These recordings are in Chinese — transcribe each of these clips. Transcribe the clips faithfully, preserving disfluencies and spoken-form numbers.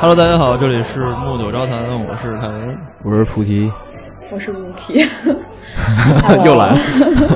Hello， 大家好，这里是木九招谈，我是凯文， 我是菩提， 我是吴皮， 又来了。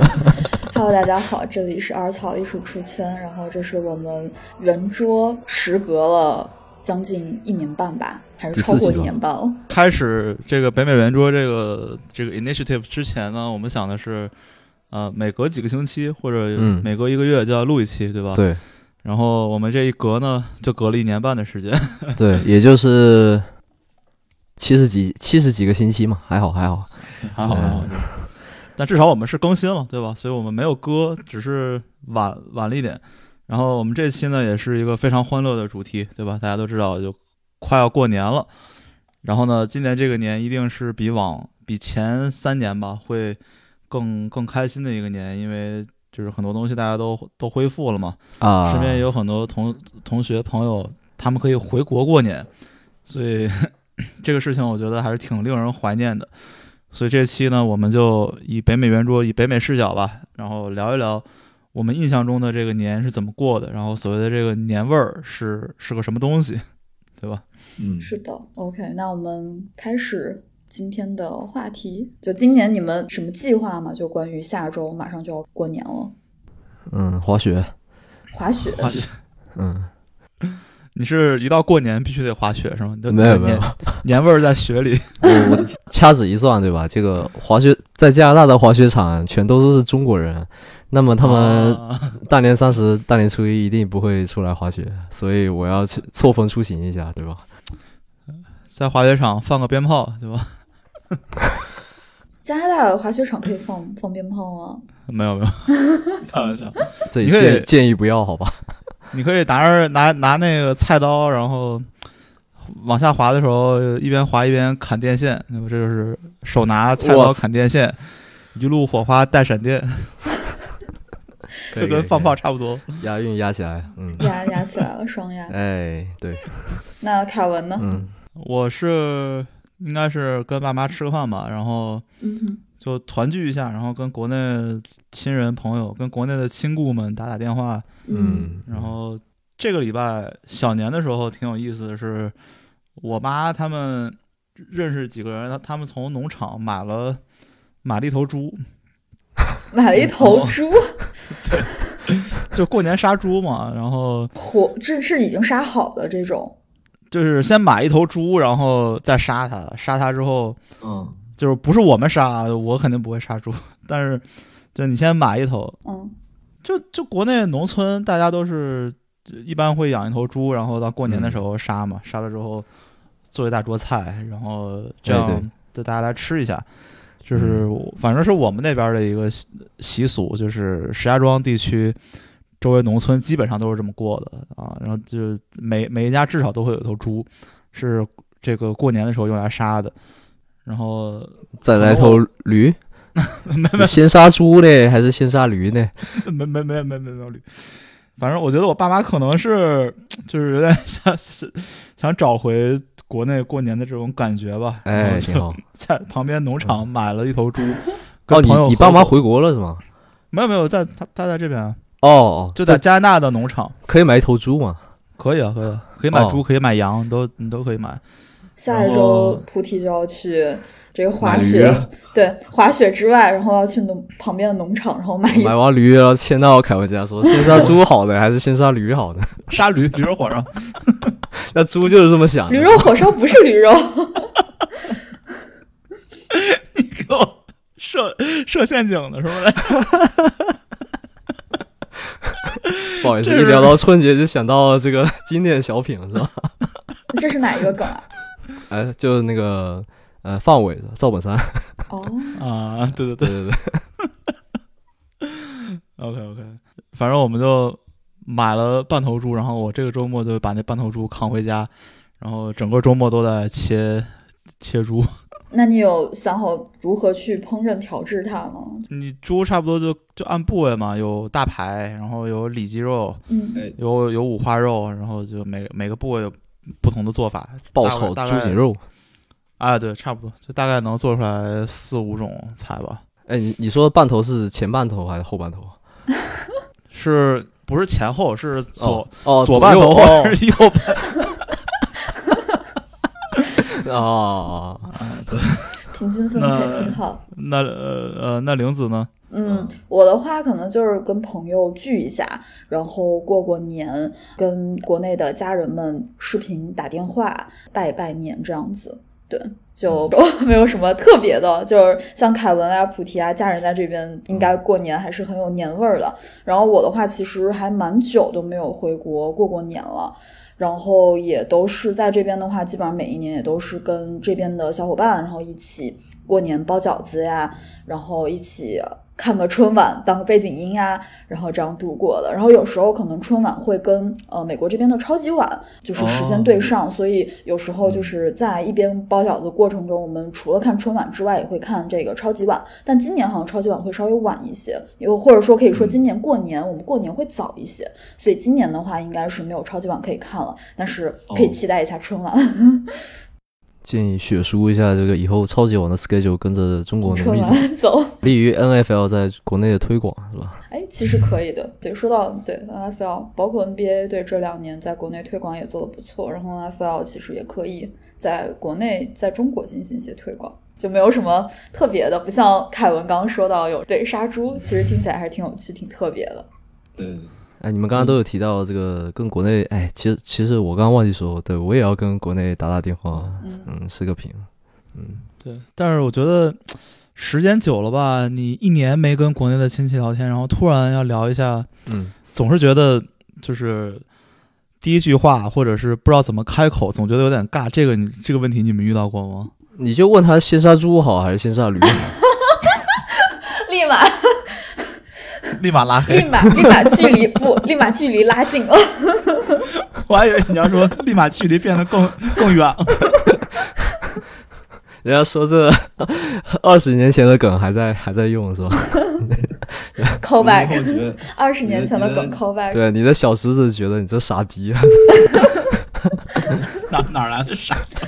Hello， 大家好，这里是耳草艺术书签，然后这是我们圆桌时隔了将近一年半吧，还是超过一年半了。 开始这个北美圆桌这个这个 initiative 之前呢，我们想的是，呃，每隔几个星期或者每隔一个月就要录一期，嗯、对吧？ 对。 然后我们这一隔呢，就隔了一年半的时间。 对，也就是七十几七十几个星期嘛，还好还好还好还好。嗯、但至少我们是更新了，对吧？所以我们没有割，只是晚晚了一点。然后我们这期呢，也是一个非常欢乐的主题，对吧？大家都知道，就快要过年了。然后呢，今年这个年一定是比往比前三年吧，会更更开心的一个年，因为就是很多东西大家都都恢复了嘛。啊，身边有很多同同学朋友，他们可以回国过年，所以这个事情我觉得还是挺令人怀念的。所以这期呢，我们就以北美圆桌，以北美视角吧，然后聊一聊我们印象中的这个年是怎么过的，然后所谓的这个年味儿是是个什么东西，对吧？ 嗯，是的。OK， 那我们开始今天的话题。就今年你们什么计划吗？就关于下周马上就要过年了。 嗯，滑雪。 滑雪。 滑雪。 嗯。 你是一到过年必须得滑雪是吗？ 没有没有， 年味儿在雪里。 我我掐指一算，对吧？这个滑雪在加拿大的滑雪场全都是中国人，那么他们大年三十、大年初一一定不会出来滑雪，所以我要去错峰出行一下，对吧？ 在滑雪场放个鞭炮，对吧？ 加拿大滑雪场可以放放鞭炮吗？ 没有没有，开玩笑。 这建建议不要，好吧？ 你可以拿着拿拿那个菜刀，然后往下滑的时候，一边滑一边砍电线。这就是手拿菜刀砍电线，一路火花带闪电，就跟放炮差不多。 押韵压起来，嗯， 压压起来了，双压。 哎，对。 那凯文呢？ 嗯， 我是应该是跟爸妈吃个饭吧，然后就团聚一下，然后跟国内亲人朋友、跟国内的亲故们打打电话。 嗯， 然后这个礼拜小年的时候挺有意思的是，我妈他们认识几个人，他们从农场买了买了一头猪， 买了一头猪， 对，就过年杀猪嘛，然后活这是已经杀好的这种， 就是先买一头猪，然后再杀它，杀它之后， 嗯， 就是不是我们杀，我肯定不会杀猪，但是就你先买一头， 嗯。 就就国内农村大家都是一般会养一头猪，然后到过年的时候杀嘛，嗯、杀了之后做一大桌菜，然后这样就大家来吃一下。就是反正是我们那边的一个习俗，就是石家庄地区周围农村基本上都是这么过的啊。然后就每每一家至少都会有一头猪，是这个过年的时候用来杀的。然后再来头驴。 没没先杀猪呢，还是先杀驴呢？ 没没没没没没驴。反正我觉得我爸妈可能是就是有点想想找回国内过年的这种感觉吧。 哎，挺好。 在旁边农场买了一头猪。 哦，你你爸妈回国了是吗？ 没有没有，在他他在这边啊。 哦， 就在加拿大的农场。 可以买一头猪吗？ 可以啊，可以啊，可以买猪，哦、可以买羊，都你都可以买。 下一周菩提就要去这个滑雪，对，滑雪之外，然后要去农旁边的农场，然后买一买完驴，然后牵到凯文家说：先杀猪好的还是先杀驴好的？ 杀驴，驴肉火烧。 那猪就是这么想的。 驴肉火烧不是驴肉。 你给我设设陷阱的是吧？ 不好意思，一聊到春节就想到这个经典小品是吧？ 这是哪一个梗啊？ 哎，就是那个呃，范伟的赵本山。 哦啊，对对对对对对。OK OK， 反正我们就买了半头猪，然后我这个周末就把那半头猪扛回家，然后整个周末都在切切猪。 那你有想好如何去烹饪调制它吗？ 你猪差不多就就按部位嘛，有大排，然后有里脊肉， 嗯， 有有五花肉，然后就每每个部位有不同的做法。 爆炒猪颈肉， 啊，对，差不多，就大概能做出来四五种菜吧。 哎，你你说的半头是前半头还是后半头？ 是不是前后？是左哦， 左半头或者是右半？ 哦， 对， 平均分配挺好。 那呃呃，那玲子呢？ 嗯，我的话可能就是跟朋友聚一下，然后过过年，跟国内的家人们视频打电话拜拜年这样子。对，就没有什么特别的，就是像凯文啊、菩提啊，家人在这边应该过年还是很有年味儿的。然后我的话，其实还蛮久都没有回国过过年了。然后也都是在这边的话，基本上每一年也都是跟这边的小伙伴，然后一起过年包饺子呀，然后一起看个春晚当个背景音啊，然后这样度过的。然后有时候可能春晚会跟呃美国这边的超级碗就是时间对上、哦、所以有时候就是在一边包饺子的过程中，我们除了看春晚之外也会看这个超级碗。但今年好像超级碗会稍微晚一些，因为或者说可以说今年过年、嗯、我们过年会早一些，所以今年的话应该是没有超级碗可以看了，但是可以期待一下春晚、哦建议血书一下这个以后超级碗的 schedule 跟着中国农历走， 利于 N F L 在国内的推广是吧？ 哎，其实可以的。对，说到对 N F L， 包括 N B A 对这两年在国内推广也做得不错，然后 N F L 其实也可以在国内在中国进行一些推广，就没有什么特别的，不像凯文刚刚说到有对杀猪，其实听起来还是挺有趣、挺特别的。 对。哎，你们刚刚都有提到这个跟国内，哎，其实其实我刚刚忘记说，对我也要跟国内打打电话，嗯，嗯视个频，嗯， 对。但是我觉得时间久了吧，你一年没跟国内的亲戚聊天，然后突然要聊一下， 嗯， 总是觉得就是第一句话或者是不知道怎么开口，总觉得有点尬。这个你这个问题你们遇到过吗？ 你就问他先杀猪好还是先杀驴好？ 立马。 立马拉黑， 立马立马距离不，立马距离拉近了。 我还以为你要说立马距离变得更更远了。 人家说这二十年前的梗还在还在用是吧 ？call back， 二十年前的梗 call back。 对，你的小侄子觉得你这傻逼。 哪哪来的傻逼？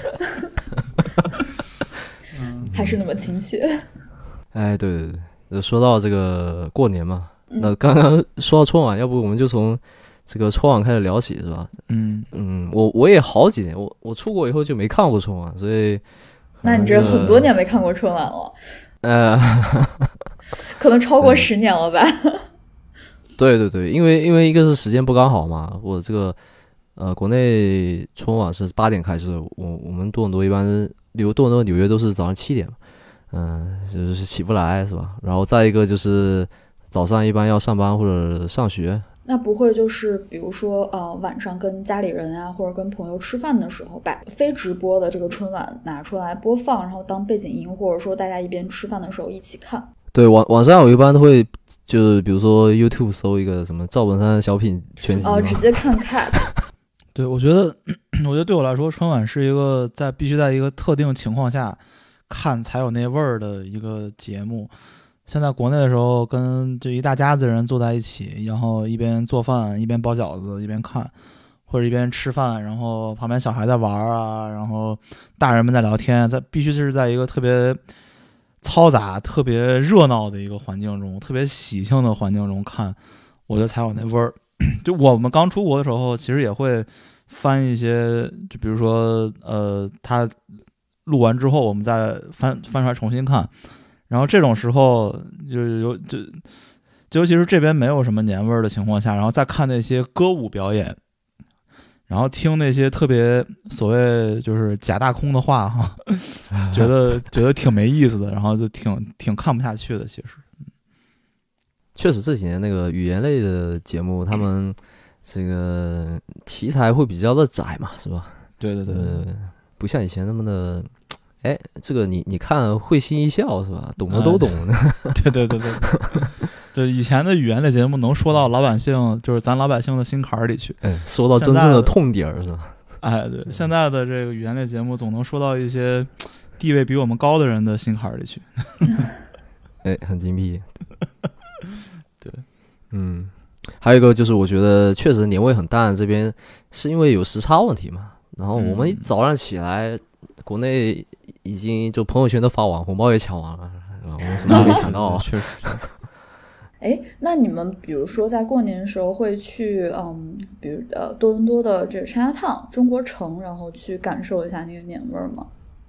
嗯，还是那么亲切。 哎，对对对，说到这个过年嘛。那刚刚说到春晚，要不我们就从这个春晚开始聊起，是吧？ 嗯嗯，我我也好几年，我我出国以后就没看过春晚，所以那你这很多年没看过春晚了， 呃， 可能超过十年了吧？ 对对对，因为因为一个是时间不刚好嘛，我这个呃国内春晚是八点开始，我我们多伦多一般例如多伦多纽约都是早上七点嘛，嗯、呃，就是起不来是吧？然后再一个就是。早上一般要上班或者上学， 那不会就是比如说呃晚上跟家里人啊或者跟朋友吃饭的时候把非直播的这个春晚拿出来播放，然后当背景音，或者说大家一边吃饭的时候一起看？ 对，晚晚上我一般都会就是比如说 YouTube 搜一个什么赵本山小品全集， 哦，直接看 cut。 对，我觉得我觉得对我来说春晚是一个在必须在一个特定情况下看才有那味儿的一个节目。现在国内的时候跟这一大家子人坐在一起，然后一边做饭一边包饺子一边看，或者一边吃饭，然后旁边小孩在玩啊，然后大人们在聊天，在必须是在一个特别嘈杂特别热闹的一个环境中，特别喜庆的环境中看，我觉得才有那味儿。就我们刚出国的时候其实也会翻一些，就比如说呃他录完之后我们再翻翻出来重新看，然后这种时候就有就就尤其是这边没有什么年味儿的情况下，然后再看那些歌舞表演，然后听那些特别所谓就是假大空的话哈，觉得觉得挺没意思的，然后就挺挺看不下去的。其实确实这几年那个语言类的节目，他们这个题材会比较的窄嘛，是吧？ 对对对对、 呃，不像以前那么的。哎，这个你你看会心一笑是吧？懂的都懂的。 哎、对对对对对，就以前的语言类节目能说到老百姓，就是咱老百姓的心坎儿里去。 哎，说到真正的痛点是吧？ 哎，对，现在的这个语言类节目总能说到一些地位比我们高的人的心坎儿里去。 哎，很精辟。 对， 嗯，还有一个就是我觉得确实年味很淡，这边是因为有时差问题嘛。然后我们早上起来。国内已经就朋友圈都发完，红包也抢完了，我们什么都没抢到。 确实。 哎，那你们比如说在过年的时候会去，嗯，比如呃多伦多的这个 Chinatown 中国城，然后去感受一下那个年味儿吗？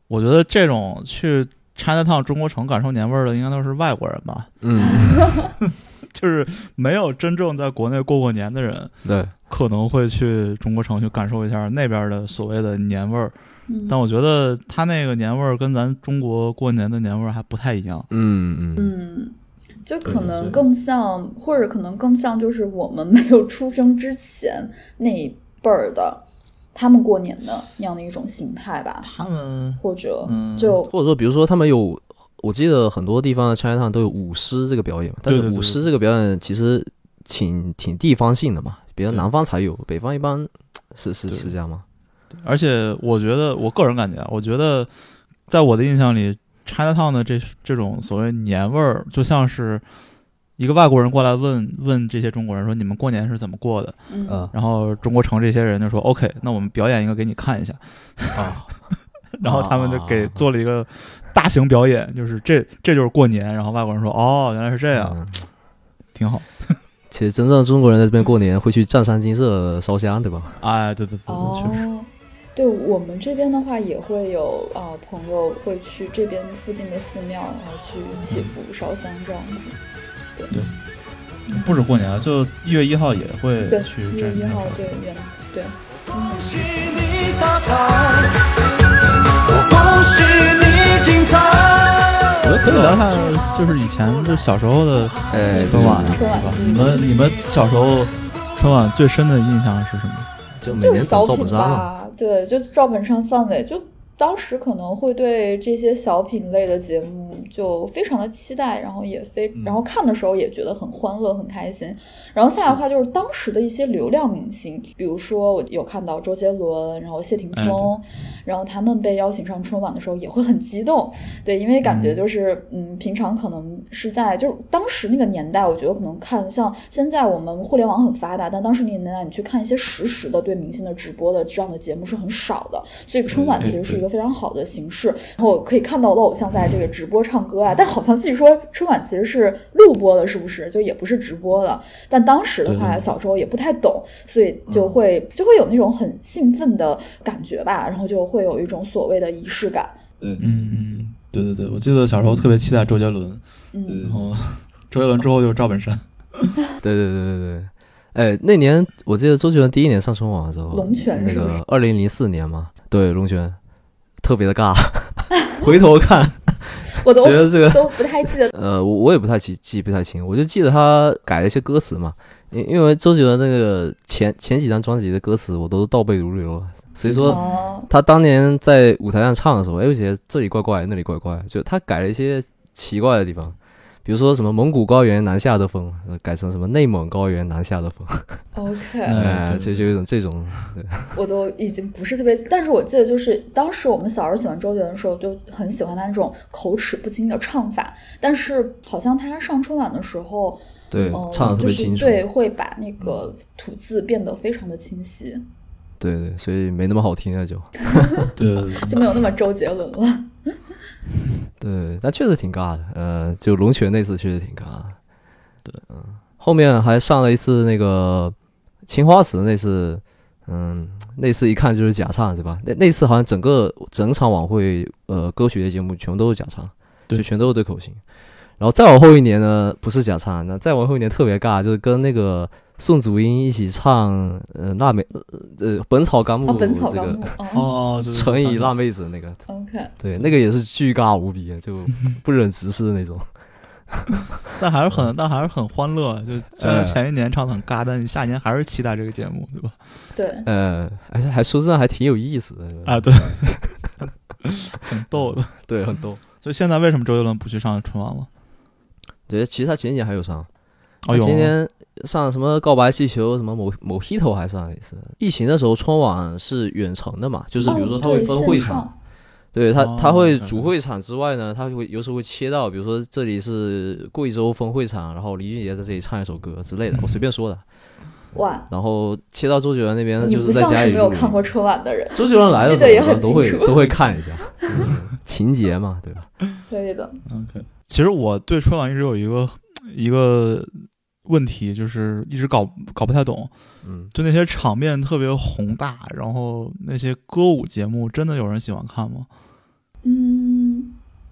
我觉得这种去 Chinatown 中国城感受年味儿的，应该都是外国人吧？ 嗯， 就是没有真正在国内过过年的人， 对， 可能会去中国城去感受一下那边的所谓的年味儿。 嗯、 但我觉得他那个年味儿跟咱中国过年的年味儿还不太一样。 嗯嗯嗯，就可能更像，或者可能更像就是我们没有出生之前那一辈儿的。他们过年的那样的一种形态吧， 他们或者、 嗯、 就或者说，比如说他们有，我记得很多地方的 Chinatown 都有舞狮这个表演嘛，但是舞狮这个表演其实挺挺地方性的嘛，比如南方才有，北方一般是是是这样吗？ 而且我觉得，我个人感觉啊，我觉得在我的印象里 ，Chinatown 的这这种所谓年味儿，就像是一个外国人过来问问这些中国人说你们过年是怎么过的， 嗯， 然后中国城这些人就说 OK， 那我们表演一个给你看一下啊， 然后他们就给做了一个大型表演，就是这这就是过年，然后外国人说哦原来是这样，嗯、挺好。 其实真正中国人在这边过年会去湛山金色烧香，对吧？ 哎，对对对， 哦、 确实。 对我们这边的话，也会有啊、呃、朋友会去这边附近的寺庙，然后去祈福烧香这样子。对对，不止过年，就一月一号也会去。 一月一号，对元对新年。 恭喜你发财，我恭喜你精彩。 我觉得可以聊下，就是以前就小时候的哎春晚， 春晚， 你们你们小时候春晚最深的印象是什么？ 就每年小品照本山吧，对，就是照本山范围就。当时可能会对这些小品类的节目就非常的期待，然后也非然后看的时候也觉得很欢乐很开心。然后下来的话就是当时的一些流量明星，比如说我有看到周杰伦，然后谢霆锋、哎、然后他们被邀请上春晚的时候也会很激动，对，因为感觉就是嗯, 嗯平常可能是在就是当时那个年代，我觉得可能看像现在我们互联网很发达，但当时那个年代你去看一些实时的对明星的直播的这样的节目是很少的，所以春晚其实是一个非常好的形式，然后可以看到我的偶像在这个直播唱歌啊，但好像据说春晚其实是录播的，是不是？就也不是直播的。但当时的话，小时候也不太懂，所以就会、嗯、就会有那种很兴奋的感觉吧，然后就会有一种所谓的仪式感。 嗯嗯，对对对，我记得小时候特别期待周杰伦，嗯，然后周杰伦之后就是赵本山。 对对对对对。哎，那年我记得周杰伦第一年上春晚的时候， 龙泉那个二零零四年嘛，对，龙泉。特别的尬，回头看， 我都觉得这个都不太记得。 呃，我我也不太记记不太清，我就记得他改了一些歌词嘛，因因为周杰伦那个前前几张专辑的歌词我都倒背如流了，所以说他当年在舞台上唱的时候，哎，我觉得这里怪怪，那里怪怪，就他改了一些奇怪的地方。比如说什么蒙古高原南下的风，改成什么内蒙高原南下的风。 OK， 哎，就就有一种这种，对， 我都已经不是特别，但是我记得就是当时我们小时候喜欢周杰伦的时候，就很喜欢他那种口齿不清的唱法，但是好像他上春晚的时时对、呃、唱得特别清楚， 就是、对，会把那个吐字变得非常的清晰。 对对，所以没那么好听了就， 对对对， 就没有那么周杰伦了。 对，但确实挺尬的，呃，就龙泉那次确实挺尬的。对，嗯，后面还上了一次那个青花瓷那次，嗯，那次一看就是假唱，是吧？那那次好像整个整场晚会，呃，歌曲的节目全都是假唱，就全都是对口型。然后再往后一年呢，不是假唱，那再往后一年特别尬，就是跟那个宋祖英一起唱，呃，辣妹，呃，本草纲目、这个， 哦，本草纲目， 哦， 乘以辣妹子那个 ，OK， 对，那个也是巨尬无比，就不忍直视那种。 但还是很，但还是很欢乐。就虽然前一年唱的很尬，但你下一年还是期待这个节目，对吧？ 对， 呃，还还说真的还挺有意思的啊，对，很逗的， 对，很逗。 所以现在为什么周杰伦不去上春晚了？ 对，其实他前几年还有上， 哦，有前年上什么告白气球，什么某某 hit 还上了一次。疫情的时候春晚是远程的嘛，就是比如说他会分会场。 哦对他，他会主会场之外呢，他会有时候会切到，比如说这里是贵州分会场，然后李俊杰在这里唱一首歌之类的，我随便说的。 哇！ 然后切到周杰伦那边，就是在家里。 你不像是没有看过春晚的人。 周杰伦来的时候都会都会看一下，嗯、情节嘛，对吧？ 可以的。 OK， 其实我对春晚一直有一个一个问题，就是一直搞搞不太懂。 嗯， 就那些场面特别宏大，然后那些歌舞节目，真的有人喜欢看吗？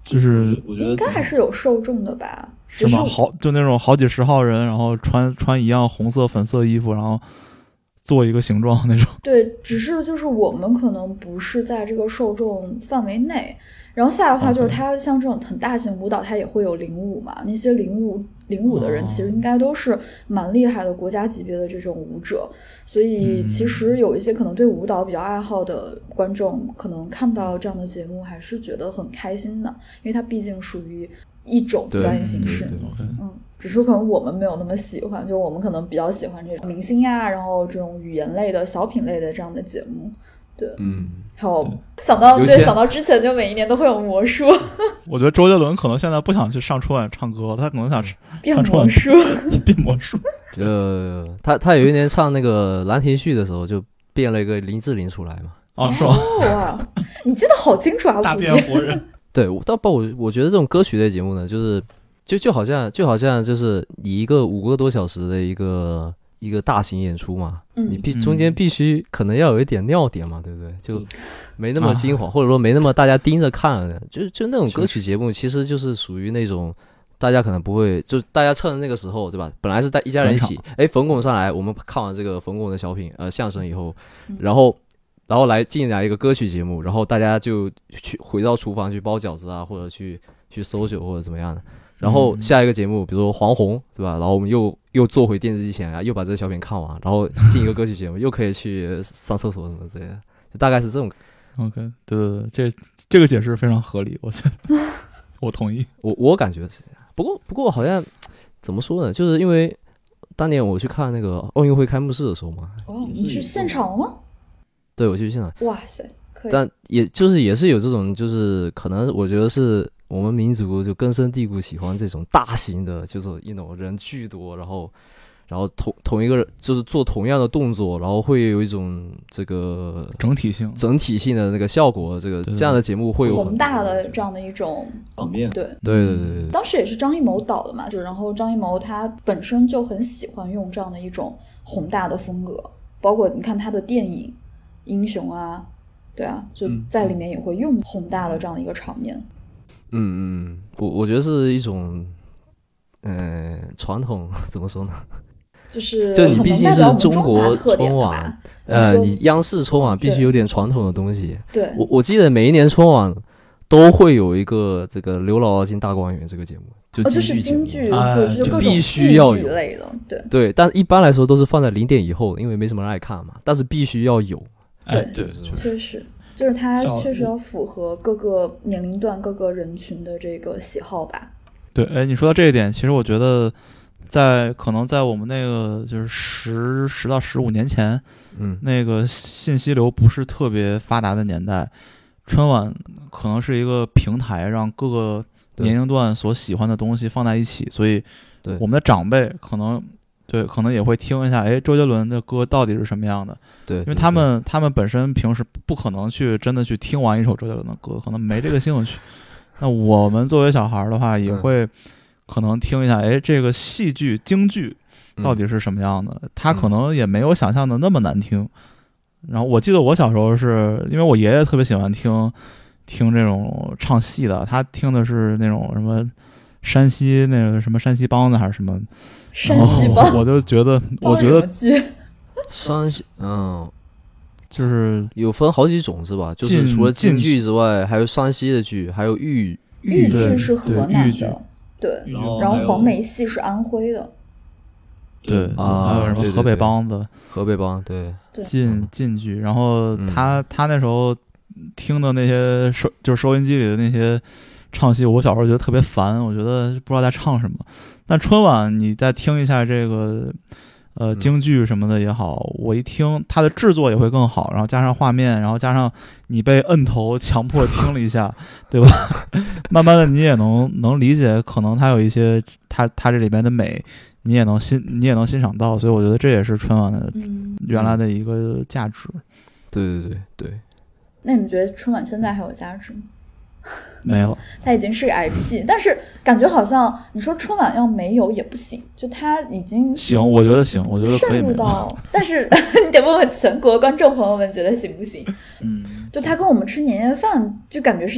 就是我觉得应该还是有受众的吧？ 是吗？好，就那种好几十号人，然后穿穿一样红色、粉色衣服，然后做一个形状那种。 对，只是就是我们可能不是在这个受众范围内。然后下来的话，就是它像这种很大型舞蹈，它也会有领舞嘛。那些领舞领舞的人，其实应该都是蛮厉害的国家级别的这种舞者。所以其实有一些可能对舞蹈比较爱好的观众，可能看到这样的节目还是觉得很开心的，因为它毕竟属于一种表演形式。嗯，只是可能我们没有那么喜欢，就我们可能比较喜欢这种明星呀，然后这种语言类的小品类的这样的节目。对， 嗯， 好，想到对，想到之前就每一年都会有魔术。 我觉得周杰伦可能现在不想去上春晚唱歌，他可能想变魔术， 变魔术。 就他他有一年唱那个《兰亭序》的时候，就变了一个林志玲出来嘛。 哦，是吗？ 哇，你记得好清楚啊！ 大变活人。 对，但不，我我觉得这种歌曲类节目呢，就是就就好像就好像就是你一个五个多小时的一个。一个大型演出嘛， 嗯、 你必中间必须可能要有一点尿点嘛，对不对？就没那么精华，啊、或者说没那么大家盯着看，就就那种歌曲节目，其实就是属于那种大家可能不会，就大家趁那个时候，对吧？本来是带一家人一起，哎，冯巩上来，我们看完这个冯巩的小品呃相声以后，然后然后来进来一个歌曲节目，然后大家就去回到厨房去包饺子啊，或者去去搜酒或者怎么样的。然后下一个节目，比如说黄宏，对吧？然后我们又又坐回电视机前啊，又把这个小品看完，然后进一个歌曲节目，又可以去上厕所什么之类的，就大概是这种。 OK， 对对对，这这个解释非常合理，我觉得我同意。 我我感觉是这样，不过不过好像怎么说呢？就是因为当年我去看那个奥运会开幕式的时候嘛。 哦，你去现场了吗？ 对，我去现场。 哇塞，可以。 但也就是也是有这种，就是可能我觉得是。我们民族就根深蒂固喜欢这种大型的，就是一种人巨多，然后，然后同同一个人就是做同样的动作，然后会有一种这个整体性、 整体性的那个效果。这个这样的节目会有宏大的这样的一种场面。 对对对对对。 当时也是张艺谋导的嘛，就然后张艺谋他本身就很喜欢用这样的一种宏大的风格，包括你看他的电影《英雄》啊，对啊，就在里面也会用宏大的这样的一个场面。 嗯嗯，我我觉得是一种，呃，传统怎么说呢？ 就是就你毕竟是中国春晚，呃，你央视春晚必须有点传统的东西。 对， 我我记得每一年春晚都会有一个这个刘姥姥进大观园这个节目，就就是京剧或者是各种必须要有类的，对对，但一般来说都是放在零点以后，因为没什么人爱看嘛。但是必须要有， 对对，确实。就是它确实要符合各个年龄段、各个人群的这个喜好吧。 对，哎，你说到这一点，其实我觉得，在可能在我们那个就是十十到十五年前， 嗯， 那个信息流不是特别发达的年代，春晚可能是一个平台，让各个年龄段所喜欢的东西放在一起，所以我们的长辈可能。对，可能也会听一下，哎，周杰伦的歌到底是什么样的？ 对， 因为他们他们本身平时不可能去真的去听完一首周杰伦的歌，可能没这个兴趣。那我们作为小孩的话，也会可能听一下，哎，这个戏剧京剧到底是什么样的？他可能也没有想象的那么难听。然后我记得我小时候是因为我爷爷特别喜欢听听这种唱戏的，他听的是那种什么山西那个什么山西梆子还是什么。 山西梆， 我就觉得，我觉得山西，嗯， 就是有分好几种是吧？就是除了京剧之外，还有山西的剧，还有豫豫剧是河南的，对， 然后然后黄梅戏是安徽的， 对啊，还有什么河北梆子， 河北梆，对， 晋晋剧，然后他他那时候听的那些收就是收音机里的那些唱戏，我小时候觉得特别烦，我觉得不知道在唱什么。但春晚你再听一下这个呃京剧什么的也好，我一听它的制作也会更好，然后加上画面，然后加上你被摁头强迫听了一下，对吧？慢慢的你也能能理解，可能它有一些它它这里边的美，你也能欣你也能欣赏到，所以我觉得这也是春晚的原来的一个价值。 嗯、对对对对。 那你们觉得春晚现在还有价值吗？ 没了， 它已经是个 I P， 但是感觉好像你说春晚要没有也不行，就它已经行，我觉得行，我觉得可以渗入到，但是你得问问全国观众朋友们觉得行不行？ 嗯， 就它跟我们吃年夜饭就感觉是一样的。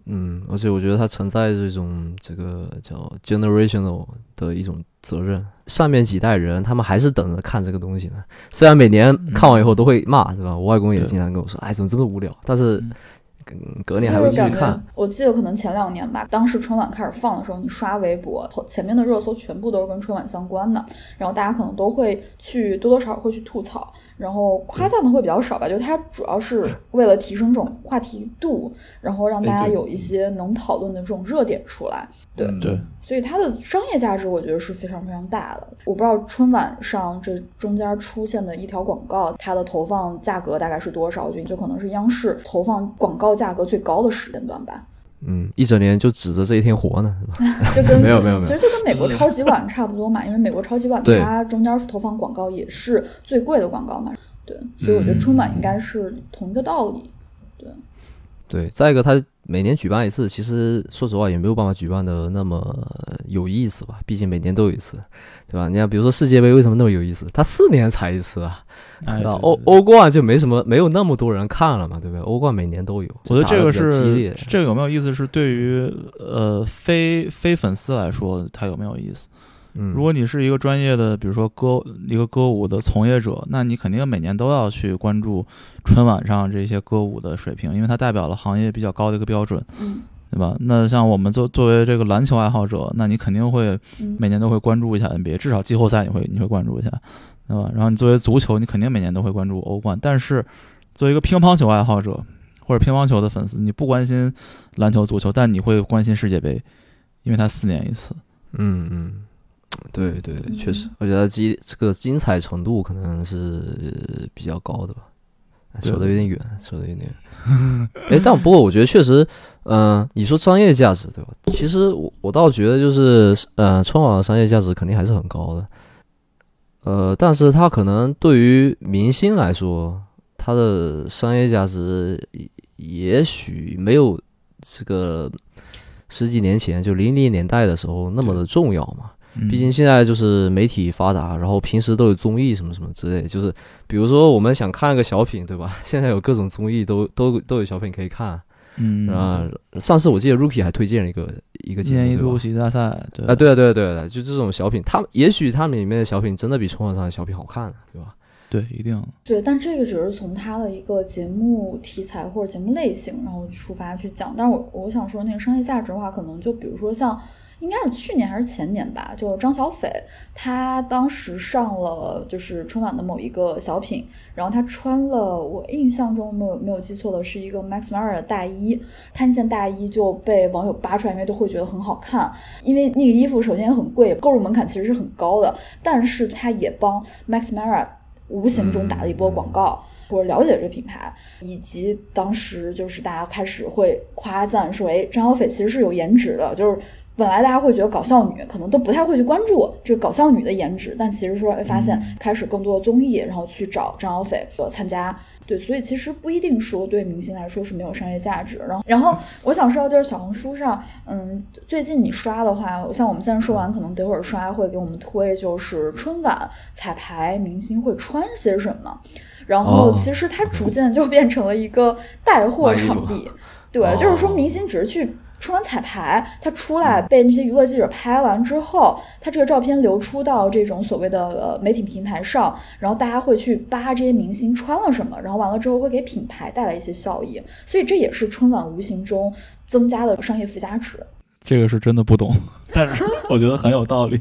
嗯，而且我觉得它存在这种这个叫 generational 的一种责任，上面几代人他们还是等着看这个东西呢。虽然每年看完以后都会骂，是吧？我外公也经常跟我说，哎，怎么这么无聊？但是隔年还会继续看。 我记得可能前两年吧，当时春晚开始放的时候，你刷微博，前面的热搜全部都是跟春晚相关的，然后大家可能都会去多多少少会去吐槽，然后夸赞的会比较少吧，就它主要是为了提升这种话题度，然后让大家有一些能讨论的这种热点出来。对对， 所以它的商业价值我觉得是非常非常大的。我不知道春晚上这中间出现的一条广告，它的投放价格大概是多少？就就可能是央视投放广告价格最高的时间段吧。 嗯，一整年就指着这一天活呢，是吧？ 就跟没有没有没有， 其实就跟美国超级碗差不多嘛，因为美国超级碗它中间投放广告也是最贵的广告嘛。对，所以我觉得春晚应该是同一个道理。对。 对，再一个，它每年举办一次，其实说实话也没有办法举办的那么有意思吧，毕竟每年都有一次，对吧？你看，比如说世界杯为什么那么有意思？它四年才一次啊。 哎， 欧欧冠就没什么，没有那么多人看了嘛，对不对？欧冠每年都有。 我觉得这个是激烈这个有没有意思？是对于呃非非粉丝来说，它有没有意思？ 嗯， 如果你是一个专业的，比如说歌一个歌舞的从业者，那你肯定每年都要去关注春晚上这些歌舞的水平，因为它代表了行业比较高的一个标准， 嗯， 对吧？那像我们作作为这个篮球爱好者，那你肯定会每年都会关注一下 N B A， 至少季后赛你会你会关注一下，对吧？然后你作为足球，你肯定每年都会关注欧冠，但是作为一个乒乓球爱好者或者乒乓球的粉丝，你不关心篮球、足球，但你会关心世界杯，因为它四年一次。 嗯嗯。对对，确实，而且它精这个精彩程度可能是比较高的吧。说的有点远，说的有点远。哎，但不过我觉得确实，嗯、呃，你说商业价值对吧？其实我我倒觉得就是，呃，春晚的商业价值肯定还是很高的。呃，但是它可能对于明星来说，它的商业价值也许没有这个十几年前就零零年代的时候那么的重要嘛。毕竟现在就是媒体发达，然后平时都有综艺什么什么之类，就是比如说我们想看个小品，对吧？现在有各种综艺都都都有小品可以看。嗯啊，上次我记得 Rookie 还推荐了一个一个一年一度喜剧大赛，对啊，对啊，对啊，对啊，就这种小品，他们也许他们里面的小品真的比春晚上的小品好看，对吧？ 对，一定对，但这个只是从它的一个节目题材或者节目类型，然后出发去讲。但是我我想说，那个商业价值的话，可能就比如说像。应该是去年还是前年吧，就张小斐，他当时上了就是春晚的某一个小品，然后他穿了，我印象中没有没有记错的是一个 Max Mara 的大衣，他那件大衣就被网友扒出来，因为都会觉得很好看，因为那个衣服首先也很贵，购入门槛其实是很高的，但是他也帮 Max Mara 无形中打了一波广告。嗯或者了解这个品牌，以及当时就是大家开始会夸赞说，哎，张小斐其实是有颜值的，就是本来大家会觉得搞笑女可能都不太会去关注这个搞笑女的颜值，但其实说会发现开始更多的综艺，然后去找张小斐参加。对，所以其实不一定说对明星来说是没有商业价值。然后，然后我想说就是小红书上，嗯，最近你刷的话，像我们现在说完，可能等会儿刷会给我们推，就是春晚彩排明星会穿些什么。然后其实它逐渐就变成了一个带货场地，哦、对，哦、就是说明星只是去春晚彩排，他出来被那些娱乐记者拍完之后，他这个照片流出到这种所谓的呃媒体平台上，然后大家会去扒这些明星穿了什么，然后完了之后会给品牌带来一些效益，所以这也是春晚无形中增加的商业附加值。 这个是真的不懂，但是我觉得很有道理。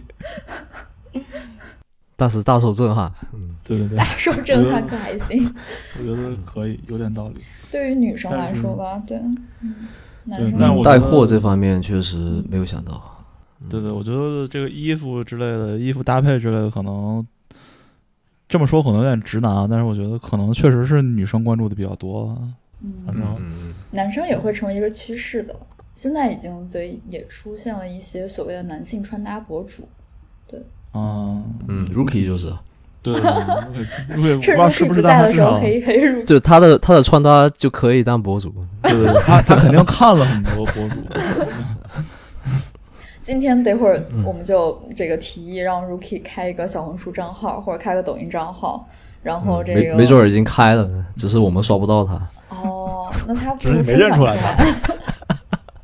但是大受震撼， 嗯，对对对， 大受震撼可还行。 我觉得可以，有点道理。 对于女生来说吧，对，嗯，男生但我带货这方面确实没有想到。 嗯、对对，我觉得这个衣服之类的，衣服搭配之类的，可能这么说可能有点直男，但是我觉得可能确实是女生关注的比较多。 嗯， 反正男生也会成为一个趋势的。现在已经对也出现了一些所谓的男性穿搭博主，对。 嗯嗯 ，Rookie 就是， 对对对 ，Rookie 不知道是不是在的时候黑黑 Rookie， 就他的他的穿搭就可以当博主， 对对对，他他肯定看了很多博主。 今天等会儿我们就这个提议让 Rookie 开一个小红书账号或者开个抖音账号，然后这个、 嗯、没没准已经开了，只是我们刷不到他。 哦，那他不只是没认出来。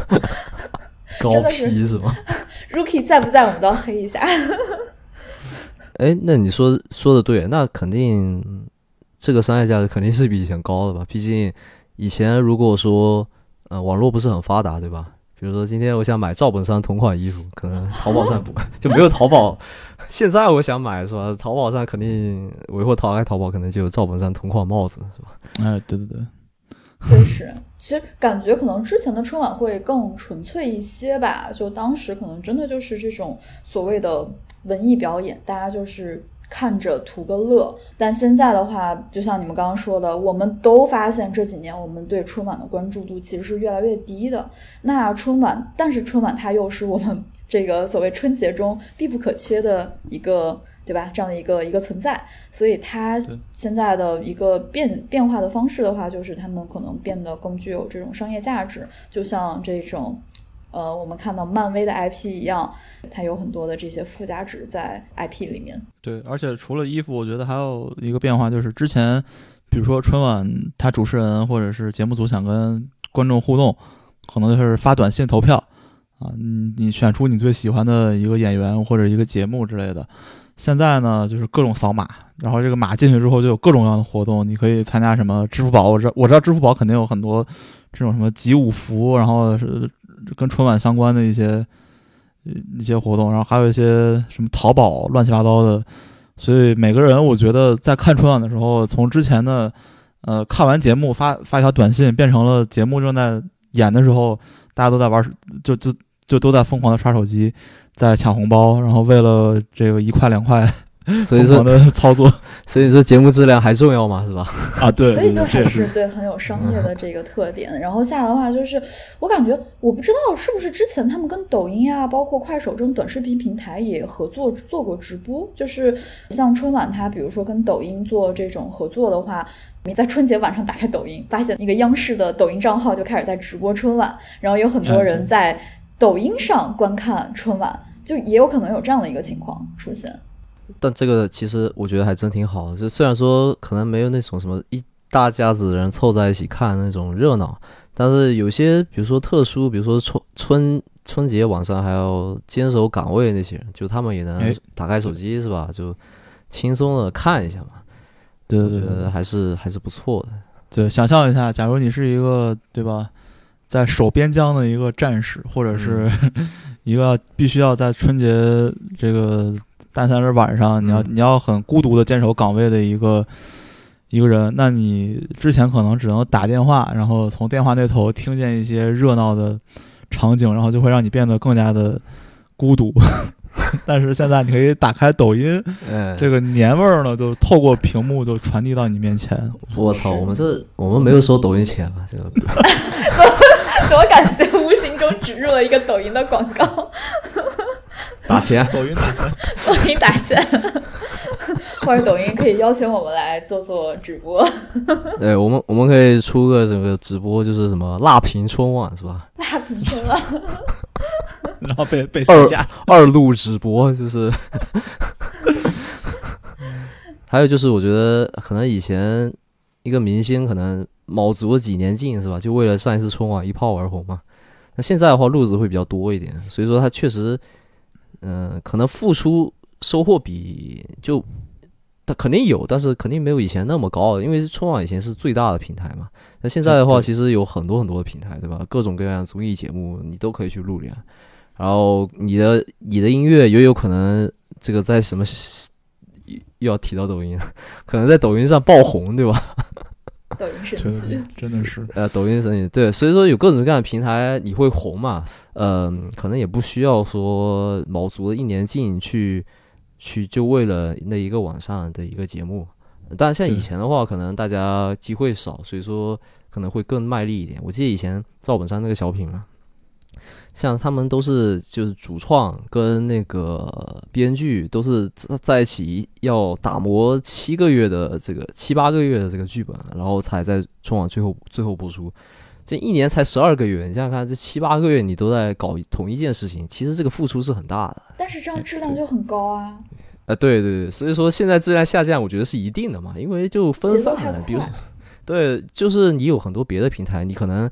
高 P 是吗 ？Rookie 在不在？我们都要黑一下。 哎，那你说说的对，那肯定这个商业价值肯定是比以前高的吧？毕竟以前如果说呃网络不是很发达，对吧？比如说今天我想买赵本山同款衣服，可能淘宝上不就没有淘宝。现在我想买是吧？淘宝上肯定我一会儿淘开淘宝，可能就有赵本山同款帽子是吧？ 哎，对对对。 确实，其实感觉可能之前的春晚会更纯粹一些吧，就当时可能真的就是这种所谓的文艺表演，大家就是看着图个乐。但现在的话，就像你们刚刚说的，我们都发现这几年我们对春晚的关注度其实是越来越低的。那春晚，但是春晚它又是我们这个所谓春节中必不可缺的一个，对吧？这样的一个一个存在，所以它现在的一个变变化的方式的话，就是他们可能变得更具有这种商业价值，就像这种呃，我们看到漫威的 I P 一样，它有很多的这些附加值在 I P 里面。 对，而且除了衣服，我觉得还有一个变化，就是之前比如说春晚，它主持人或者是节目组想跟观众互动，可能就是发短信投票啊，你你选出你最喜欢的一个演员或者一个节目之类的。现在呢，就是各种扫码，然后这个码进去之后就有各种各样的活动，你可以参加什么支付宝，我知道我知道支付宝肯定有很多这种什么集五福，然后是跟春晚相关的一些一些活动，然后还有一些什么淘宝乱七八糟的，所以每个人我觉得在看春晚的时候，从之前的呃看完节目发发一条短信，变成了节目正在演的时候，大家都在玩，就就就都在疯狂的刷手机。在抢红包，然后为了这个一块两块， 所以说的操作， 所以说节目质量还重要嘛，是吧？ 啊，对， 所以就还是对很有商业的这个特点。然后下来的话，就是我感觉我不知道是不是之前他们跟抖音啊，包括快手这种短视频平台也合作做过直播，就是像春晚，它比如说跟抖音做这种合作的话。你在春节晚上打开抖音，发现一个央视的抖音账号就开始在直播春晚，然后有很多人在抖音上观看春晚，就也有可能有这样的一个情况出现。 但这个其实我觉得还真挺好的，就虽然说可能没有那种什么一大家子人凑在一起看那种热闹，但是有些比如说特殊，比如说春春春节晚上还要坚守岗位那些人，就他们也能打开手机是吧？就轻松的看一下嘛。 对对对， 还是还是不错的。 对，想象一下，假如你是一个对吧，在守边疆的一个战士，或者是、嗯、一个必须要在春节这个大三日晚上，你要你要很孤独的坚守岗位的一个一个人，那你之前可能只能打电话，然后从电话那头听见一些热闹的场景，然后就会让你变得更加的孤独。但是现在你可以打开抖音，嗯、这个年味儿呢，就透过屏幕就传递到你面前。 我操，我们这我们没有收抖音钱啊，这个。 怎么感觉无形中植入了一个抖音的广告？ 打钱， 抖音打钱， 抖音打钱，或者抖音可以邀请我们来做做直播。 对，我们我们可以出个这个直播，就是什么辣评春晚是吧？ 辣评春晚。 然后被被下架二路直播就是，还有就是我觉得可能以前一个明星可能卯足了几年劲是吧，就为了上一次春晚一炮而红嘛。那现在的话路子会比较多一点，所以说他确实，嗯、呃，可能付出收获比就他肯定有，但是肯定没有以前那么高，因为春晚以前是最大的平台嘛。那现在的话，其实有很多很多的平台，对吧？各种各样的综艺节目你都可以去录联。然后你的你的音乐也有可能这个在什么又要提到抖音，可能在抖音上爆红，对吧？ 抖音神器真的是呃，抖音神器对，所以说有各种各样的平台你会红嘛，嗯、呃，可能也不需要说卯足了一年劲去去就为了那一个晚上的一个节目。但像以前的话，可能大家机会少，所以说可能会更卖力一点。我记得以前赵本山那个小品嘛。像他们都是就是主创跟那个编剧都是在一起要打磨七个月的这个七八个月的这个剧本，然后才在春晚最后最后播出。这一年才十二个月，你想想看，这七八个月你都在搞同一件事情，其实这个付出是很大的。 但是这样质量就很高啊。 呃，对对对，所以说现在质量下降，我觉得是一定的嘛，因为就分散了，比如对，就是你有很多别的平台，你可能。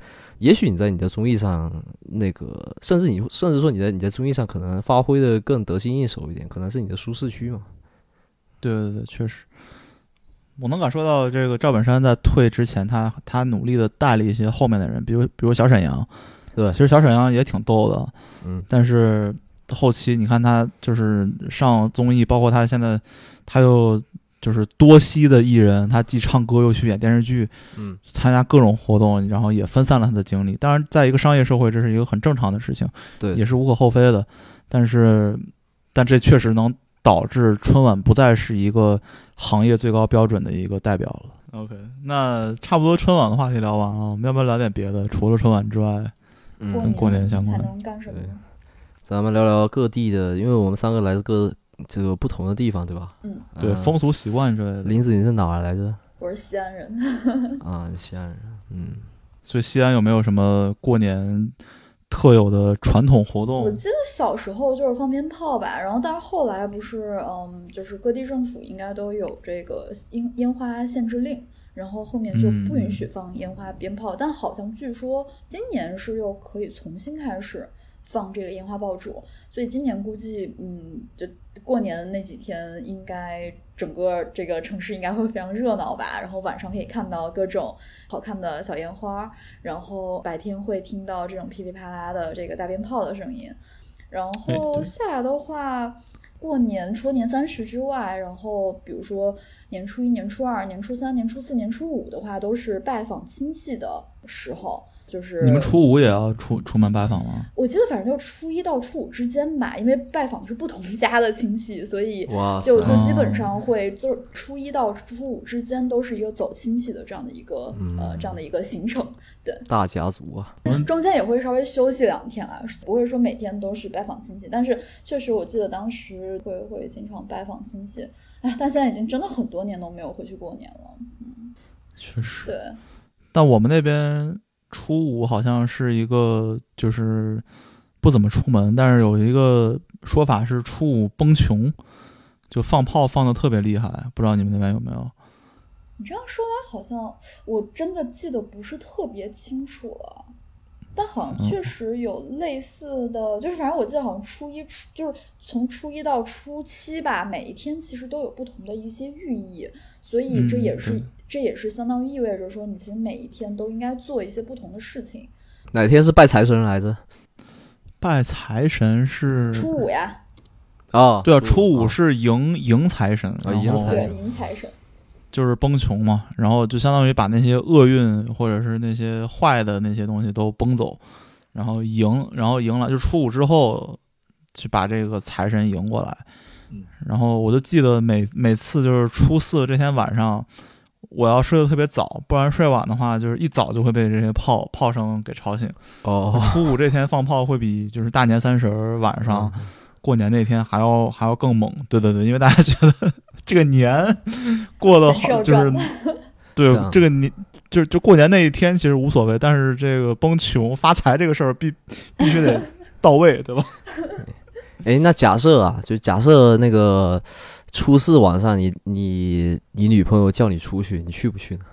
也许你在你的综艺上那个，甚至你甚至说你在你在综艺上可能发挥的更得心应手一点，可能是你的舒适区嘛。 对对对，确实，我能感受到这个赵本山在退之前，他他努力的带了一些后面的人，比如比如小沈阳。 对， 其实小沈阳也挺逗的， 嗯， 但是后期你看他就是上综艺，包括他现在他又就是多栖的艺人，他既唱歌又去演电视剧， 嗯， 参加各种活动，然后也分散了他的精力。当然，在一个商业社会，这是一个很正常的事情， 对， 也是无可厚非的。但是，但这确实能导致春晚不再是一个行业最高标准的一个代表了。OK， 那差不多春晚的话题聊完了，我们要不要聊点别的？除了春晚之外， 嗯， 跟过年相关还能干什么呢？ 咱们聊聊各地的，因为我们三个来自各这个不同的地方，对吧？ 嗯， 对，风俗习惯之类的。 林子，你是哪儿来着？ 我是西安人。 啊，西安人。嗯， 所以西安有没有什么过年特有的传统活动？ 我记得小时候就是放鞭炮吧，然后但是后来不是，嗯，就是各地政府应该都有这个烟烟花限制令，然后后面就不允许放烟花鞭炮，嗯、但好像据说今年是又可以重新开始放这个烟花爆竹，所以今年估计，嗯，就过年那几天应该整个这个城市应该会非常热闹吧，然后晚上可以看到各种好看的小烟花，然后白天会听到这种噼里啪啦的这个大鞭炮的声音，然后下来的话，过年除了年三十之外，然后比如说年初一、年初二、年初三、年初四、年初五的话，都是拜访亲戚的时候。就是你们初五也要出出门拜访吗？ 我记得反正就初一到初五之间吧，因为拜访是不同家的亲戚，所以就就基本上会就初一到初五之间都是一个走亲戚的这样的一个、嗯、呃这样的一个行程。对， 大家族啊， 中间也会稍微休息两天啦，不会说每天都是拜访亲戚，但是确实我记得当时会会经常拜访亲戚，哎，但现在已经真的很多年都没有回去过年了。嗯， 确实。 对， 但我们那边初五好像是一个就是不怎么出门，但是有一个说法是初五崩穷，就放炮放得特别厉害，不知道你们那边有没有？ 你这样说来好像我真的记得不是特别清楚了，但好像确实有类似的、嗯、就是反正我记得好像初一就是从初一到初七吧，每一天其实都有不同的一些寓意，所以这也是、嗯、这也是相当于意味着说你其实每一天都应该做一些不同的事情。 哪天是拜财神来着？ 拜财神是初五呀。 哦， 对啊，初五是迎迎财神啊， 迎财神，对，迎财神就是崩穷嘛，然后就相当于把那些厄运或者是那些坏的那些东西都崩走，然后迎，然后迎了，就初五之后去把这个财神迎过来。 嗯， 然后我就记得每每次就是初四这天晚上，我要睡得特别早，不然睡晚的话，就是一早就会被这些炮炮声给吵醒。 哦， 初五这天放炮会比就是大年三十晚上、嗯、过年那天还要还要更猛。对对对，因为大家觉得这个年过得好，就是对这个年就就过年那一天其实无所谓，但是这个崩穷发财这个事儿必必须得到位，对吧？ 哎，那假设啊，就假设那个初四晚上你你你女朋友叫你出去，你去不去呢？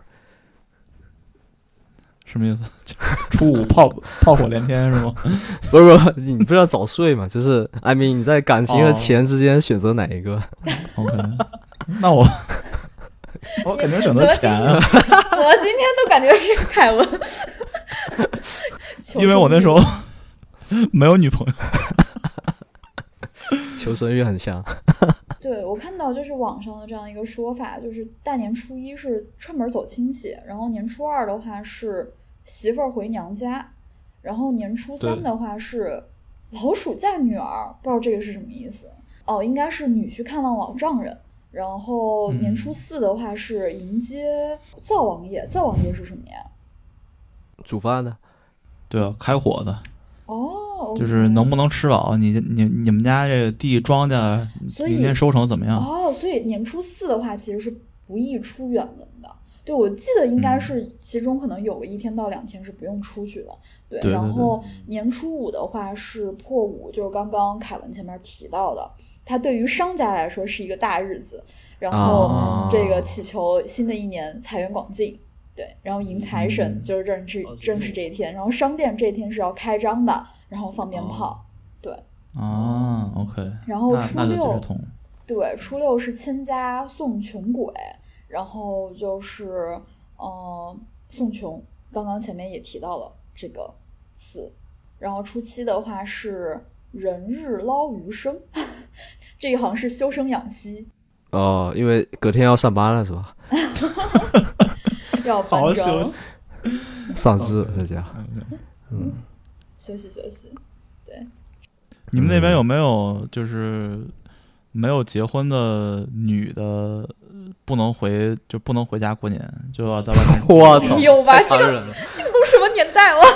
什么意思？初五炮炮火连天是吗？ 不是不是，你不是要早睡嘛？就是 I mean 你在感情和钱之间选择哪一个、 哦、？OK， 那我我肯定选择钱啊！ 怎么今天都感觉是凯文？ 因为我那时候没有女朋友。 求生欲很强。 对，我看到就是网上的这样一个说法，就是大年初一是串门走亲戚，然后年初二的话是媳妇儿回娘家，然后年初三的话是老鼠嫁女儿，不知道这个是什么意思。哦，应该是女婿看望老丈人。然后年初四的话是迎接灶王爷，灶王爷是什么呀？ 煮饭的。 对啊，开火的。 哦， 就是能不能吃饱？你你你们家这个地庄稼明天收成怎么样？ 哦，所以年初四的话其实是不宜出远门的。对，我记得应该是其中可能有个一天到两天是不用出去的。对， 对， 然后年初五的话是破五，就是刚刚凯文前面提到的，它对于商家来说是一个大日子，然后这个祈求新的一年财源广进。 对，然后迎财神就是正是正是这一天，然后商店这一天是要开张的，然后放鞭炮，哦、对。 啊 ，OK。 然后初六， 对， 初六是千家送穷鬼，然后就是呃送穷，刚刚前面也提到了这个词。然后初七的话是人日捞余生，这一行是修身养息。 哦，因为隔天要上班了是吧？ 要好好休息， 丧尸在家， 嗯，休息休息。对， 你们那边有没有就是没有结婚的女的不能回就不能回家过年，就要在外面？ 我操， 有吧？这个这个都什么年代了？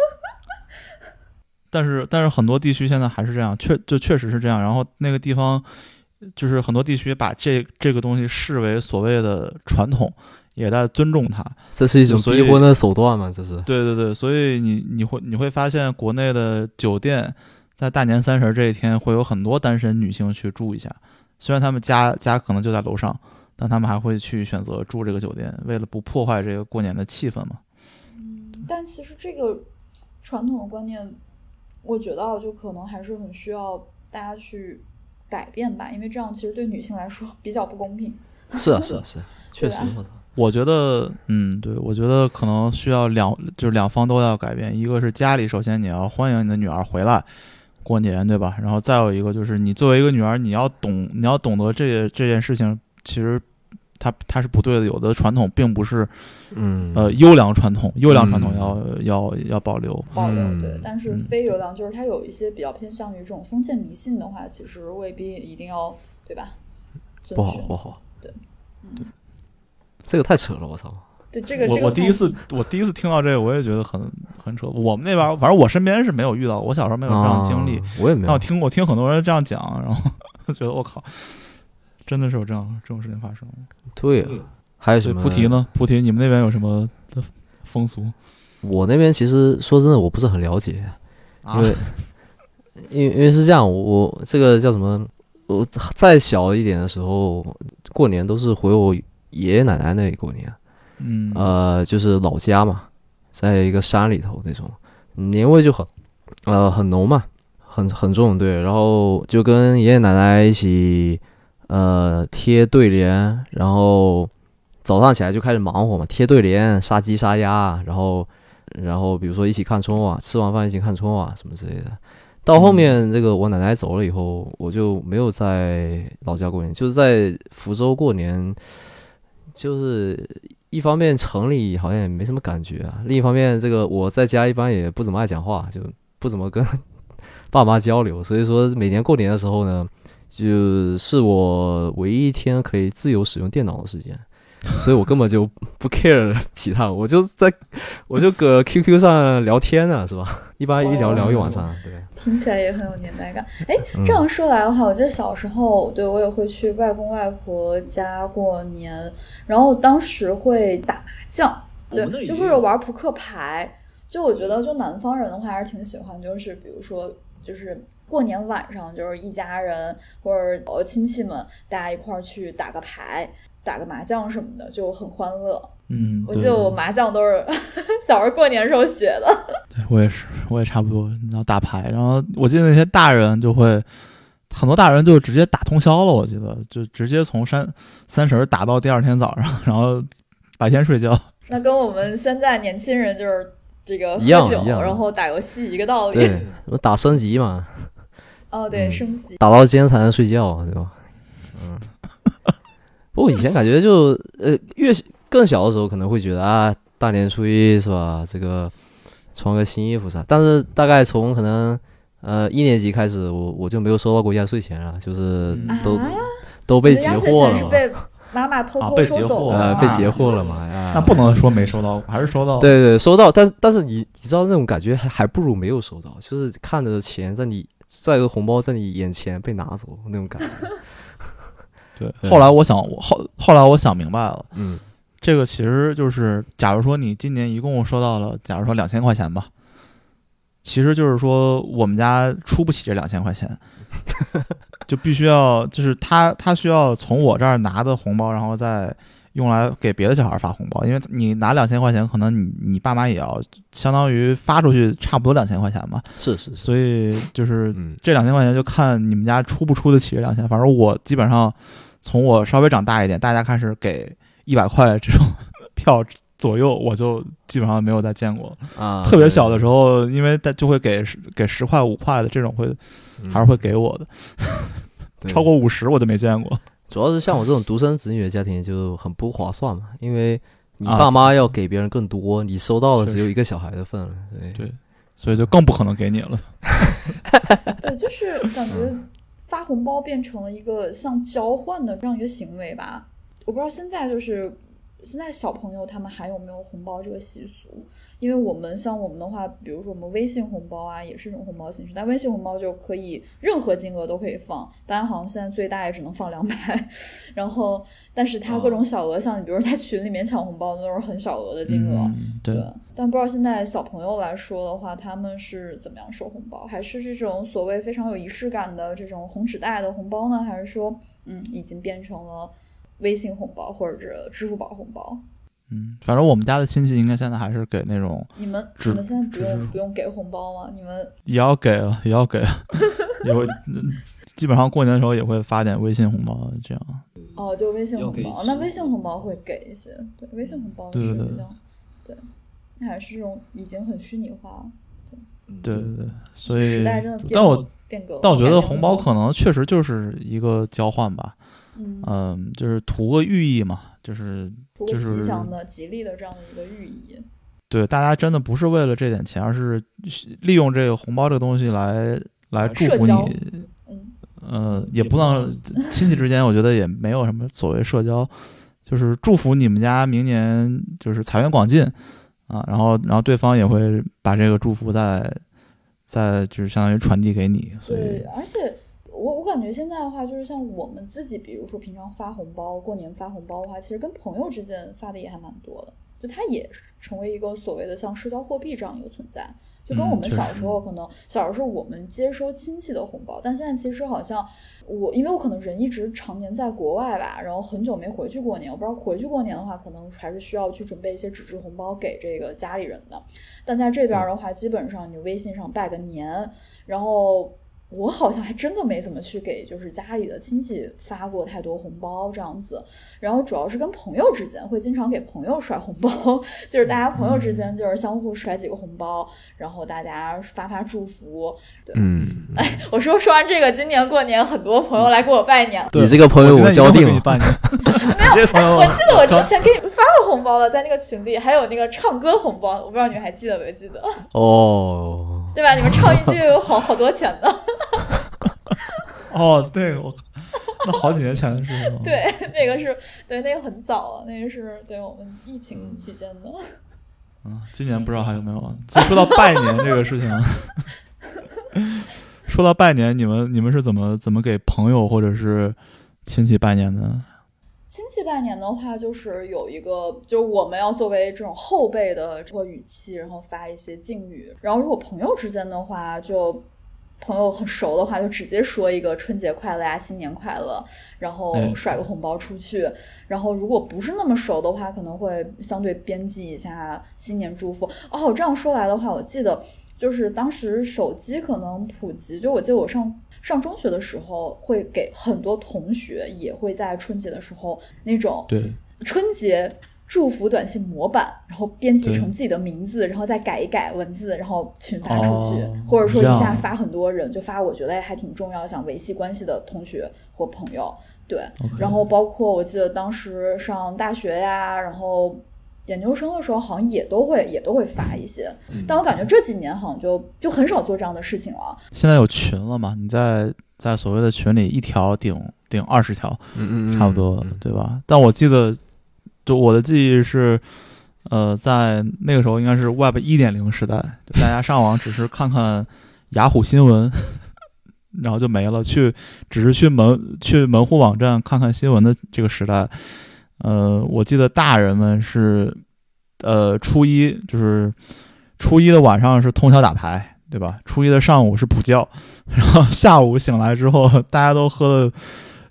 但是但是很多地区现在还是这样，确就确实是这样。然后那个地方就是很多地区把这这个东西视为所谓的传统，也在尊重它。 这是一种逼婚的手段吗？这是？ 对对对，所以你你会你会发现国内的酒店在大年三十这一天会有很多单身女性去住一下，虽然他们家家可能就在楼上，但他们还会去选择住这个酒店，为了不破坏这个过年的气氛嘛。 嗯，但其实这个传统的观念，我觉得就可能还是很需要大家去改变吧，因为这样其实对女性来说比较不公平。 是啊是啊是啊，确实。 我觉得，嗯，对，我觉得可能需要两，就是两方都要改变。一个是家里，首先你要欢迎你的女儿回来过年，对吧？然后再有一个就是你作为一个女儿，你要懂，你要懂得这这件事情，其实它它是不对的。有的传统并不是， 嗯， 呃，优良传统，优良传统要、嗯、要要保留， 保留对。但是非优良，就是它有一些比较偏向于这种封建迷信的话，其实未必一定要，对吧？ 不好不好， 对，嗯。 对， 这个太扯了，我操！ 对这个， 我我第一次我第一次听到这个，我也觉得很很扯。我们那边，反正我身边是没有遇到，我小时候没有这样的经历， 啊、我也没有。 但我听我听很多人这样讲，然后觉得我靠，真的是有这样这种事情发生。 对，还有什么？ 菩提呢？菩提，你们那边有什么的风俗？ 我那边其实说真的，我不是很了解， 啊、 因为因为因为是这样，我我这个叫什么？我再小一点的时候，过年都是回我爷爷奶奶那里过年， 嗯， 呃，就是老家嘛，在一个山里头那种，年味就很，呃，很浓嘛，很很重，对，然后就跟爷爷奶奶一起，呃，贴对联，然后早上起来就开始忙活嘛，贴对联、杀鸡杀鸭，然后然后比如说一起看春晚，吃完饭一起看春晚什么之类的。到后面这个我奶奶走了以后，我就没有在老家过年，就是在福州过年。就是一方面城里好像也没什么感觉啊，另一方面这个我在家一般也不怎么爱讲话，就不怎么跟爸妈交流，所以说每年过年的时候呢，就是我唯一一天可以自由使用电脑的时间，所以我根本就不 care 其他，我就在我就搁 Q Q 上聊天呢，是吧？一般一聊聊一晚上，对。 听起来也很有年代感。哎，这样说来的话，我记得小时候，对我也会去外公外婆家过年，然后当时会打麻将，对，就或者玩扑克牌。就我觉得，就南方人的话还是挺喜欢，就是比如说，就是过年晚上，就是一家人或者呃亲戚们，大家一块儿去打个牌、打个麻将什么的，就很欢乐。 嗯， 我记得我麻将都是小时候过年时候学的。 对，我也是，我也差不多。然后打牌，然后我记得那些大人就会，很多大人就直接打通宵了。我记得就直接从三三十打到第二天早上，然后白天睡觉。 那跟我们现在年轻人就是这个喝酒，然后打游戏一个道理。 对，打升级嘛。 哦，对，嗯、升级。 打到今天才能睡觉，对吧？嗯。不过以前感觉就呃越更小的时候可能会觉得啊，大年初一是吧？这个穿个新衣服啥，但是大概从可能呃一年级开始，我我就没有收到过压岁钱了，就是都、啊、都被截获了嘛。 是被妈妈偷偷收走了， 啊、被截获了嘛？啊、 那不能说没收到，还是收到。 对对，收到，但但是你你知道那种感觉还还不如没有收到，就是看着钱在你在一个红包在你眼前被拿走那种感觉。 对，后来我想，我后后来我想明白了， 嗯， 这个其实就是，假如说你今年一共收到了，假如说两千块钱吧，其实就是说我们家出不起这两千块钱，就必须要，就是他他需要从我这儿拿的红包，然后再用来给别的小孩发红包，因为你拿两千块钱，可能你你爸妈也要相当于发出去差不多两千块钱嘛。 是是是。 所以就是嗯这两千块钱就看你们家出不出得起这两千。反正我基本上从我稍微长大一点，大家开始给一百块这种票左右，我就基本上没有再见过啊。 特别小的时候，因为就会给给十块五块的这种会还是会给我的， 嗯、 超过五十我都没见过。 主要是像我这种独生子女的家庭就很不划算嘛，因为你爸妈要给别人更多，啊、你收到的只有一个小孩的份了，对对，所以就更不可能给你了。 对，就是感觉发红包变成了一个像交换的这样一个行为吧。我不知道现在就是现在小朋友他们还有没有红包这个习俗，因为我们像我们的话，比如说我们微信红包啊也是这种红包形式，但微信红包就可以任何金额都可以放，当然好像现在最大也只能放两百，然后但是它各种小额，像你比如说在群里面抢红包都是很小额的金额、 嗯、对, 对，但不知道现在小朋友来说的话，他们是怎么样收红包，还是这种所谓非常有仪式感的这种红纸袋的红包呢，还是说嗯已经变成了微信红包或者是支付宝红包？ 嗯，反正我们家的亲戚应该现在还是给那种你们你们现在不用不用给红包吗？你们也要给了，也要给了，也会基本上过年的时候也会发点微信红包，这样。 哦，就微信红包，那微信红包会给一些，对，微信红包是比较对对对，对，那还是这种已经很虚拟化了， 对对对对，所以时代真的变但我变革， 但我觉得红包可能确实就是一个交换吧。 嗯, 嗯，就是图个寓意嘛，就是图个吉祥的、吉利的这样的一个寓意。 对，大家真的不是为了这点钱，而是利用这个红包这个东西来来祝福你。 嗯， 呃，也不能亲戚之间，我觉得也没有什么所谓社交，就是祝福你们家明年就是财源广进啊，然后然后对方也会把这个祝福再再就是相当于传递给你。所以对，而且。我我感觉现在的话，就是像我们自己，比如说平常发红包，过年发红包的话，其实跟朋友之间发的也还蛮多的，就它也成为一个所谓的像社交货币这样一个存在。就跟我们小时候可能、嗯、小时候我们接收亲戚的红包，但现在其实好像我因为我可能人一直常年在国外吧，然后很久没回去过年，我不知道回去过年的话可能还是需要去准备一些纸质红包给这个家里人的，但在这边的话基本上你微信上拜个年，然后我好像还真的没怎么去给就是家里的亲戚发过太多红包这样子，然后主要是跟朋友之间会经常给朋友甩红包，就是大家朋友之间就是相互甩几个红包，然后大家发发祝福。对， 嗯， 哎，我说说完这个，今年过年很多朋友来给我拜年， 你这个朋友我交定了， 没有，我记得我之前给你们发过红包了，在那个群里，还有那个唱歌红包，我不知道你们还记得没记得？ 哦， 对吧？你们唱一句有好好多钱的。 哦，对，我那好几年前的事情了。 对，那个是对，那个很早了，那个是对我们疫情期间的。 嗯，今年不知道还有没有。所以说到拜年这个事情，说到拜年，你们你们是怎么怎么给朋友或者是亲戚拜年的？ 亲戚拜年的话，就是有一个，就是我们要作为这种后辈的这个语气，然后发一些敬语。然后如果朋友之间的话，就朋友很熟的话，就直接说一个春节快乐呀、新年快乐，然后甩个红包出去。嗯、然后如果不是那么熟的话，可能会相对编辑一下新年祝福。哦，这样说来的话，我记得就是当时手机可能普及，就我记得我上。上中学的时候会给很多同学也会在春节的时候那种春节祝福短信模板，然后编辑成自己的名字，然后再改一改文字，然后群发出去、哦、或者说一下发很多人，就发我觉得还挺重要想维系关系的同学或朋友。对、okay. 然后包括我记得当时上大学呀，然后研究生的时候好像也都会也都会发一些、嗯、但我感觉这几年好像就就很少做这样的事情了。 现在有群了嘛，你在在所谓的群里一条顶顶二十条， 嗯嗯， 差不多、嗯、对吧？但我记得就我的记忆是呃在那个时候应该是 Web 一点零 时代，就大家上网只是看看雅虎新闻然后就没了，去只是去门去门户网站看看新闻的这个时代。呃，我记得大人们是，呃，初一就是初一的晚上是通宵打牌，对吧？初一的上午是补觉，然后下午醒来之后，大家都喝了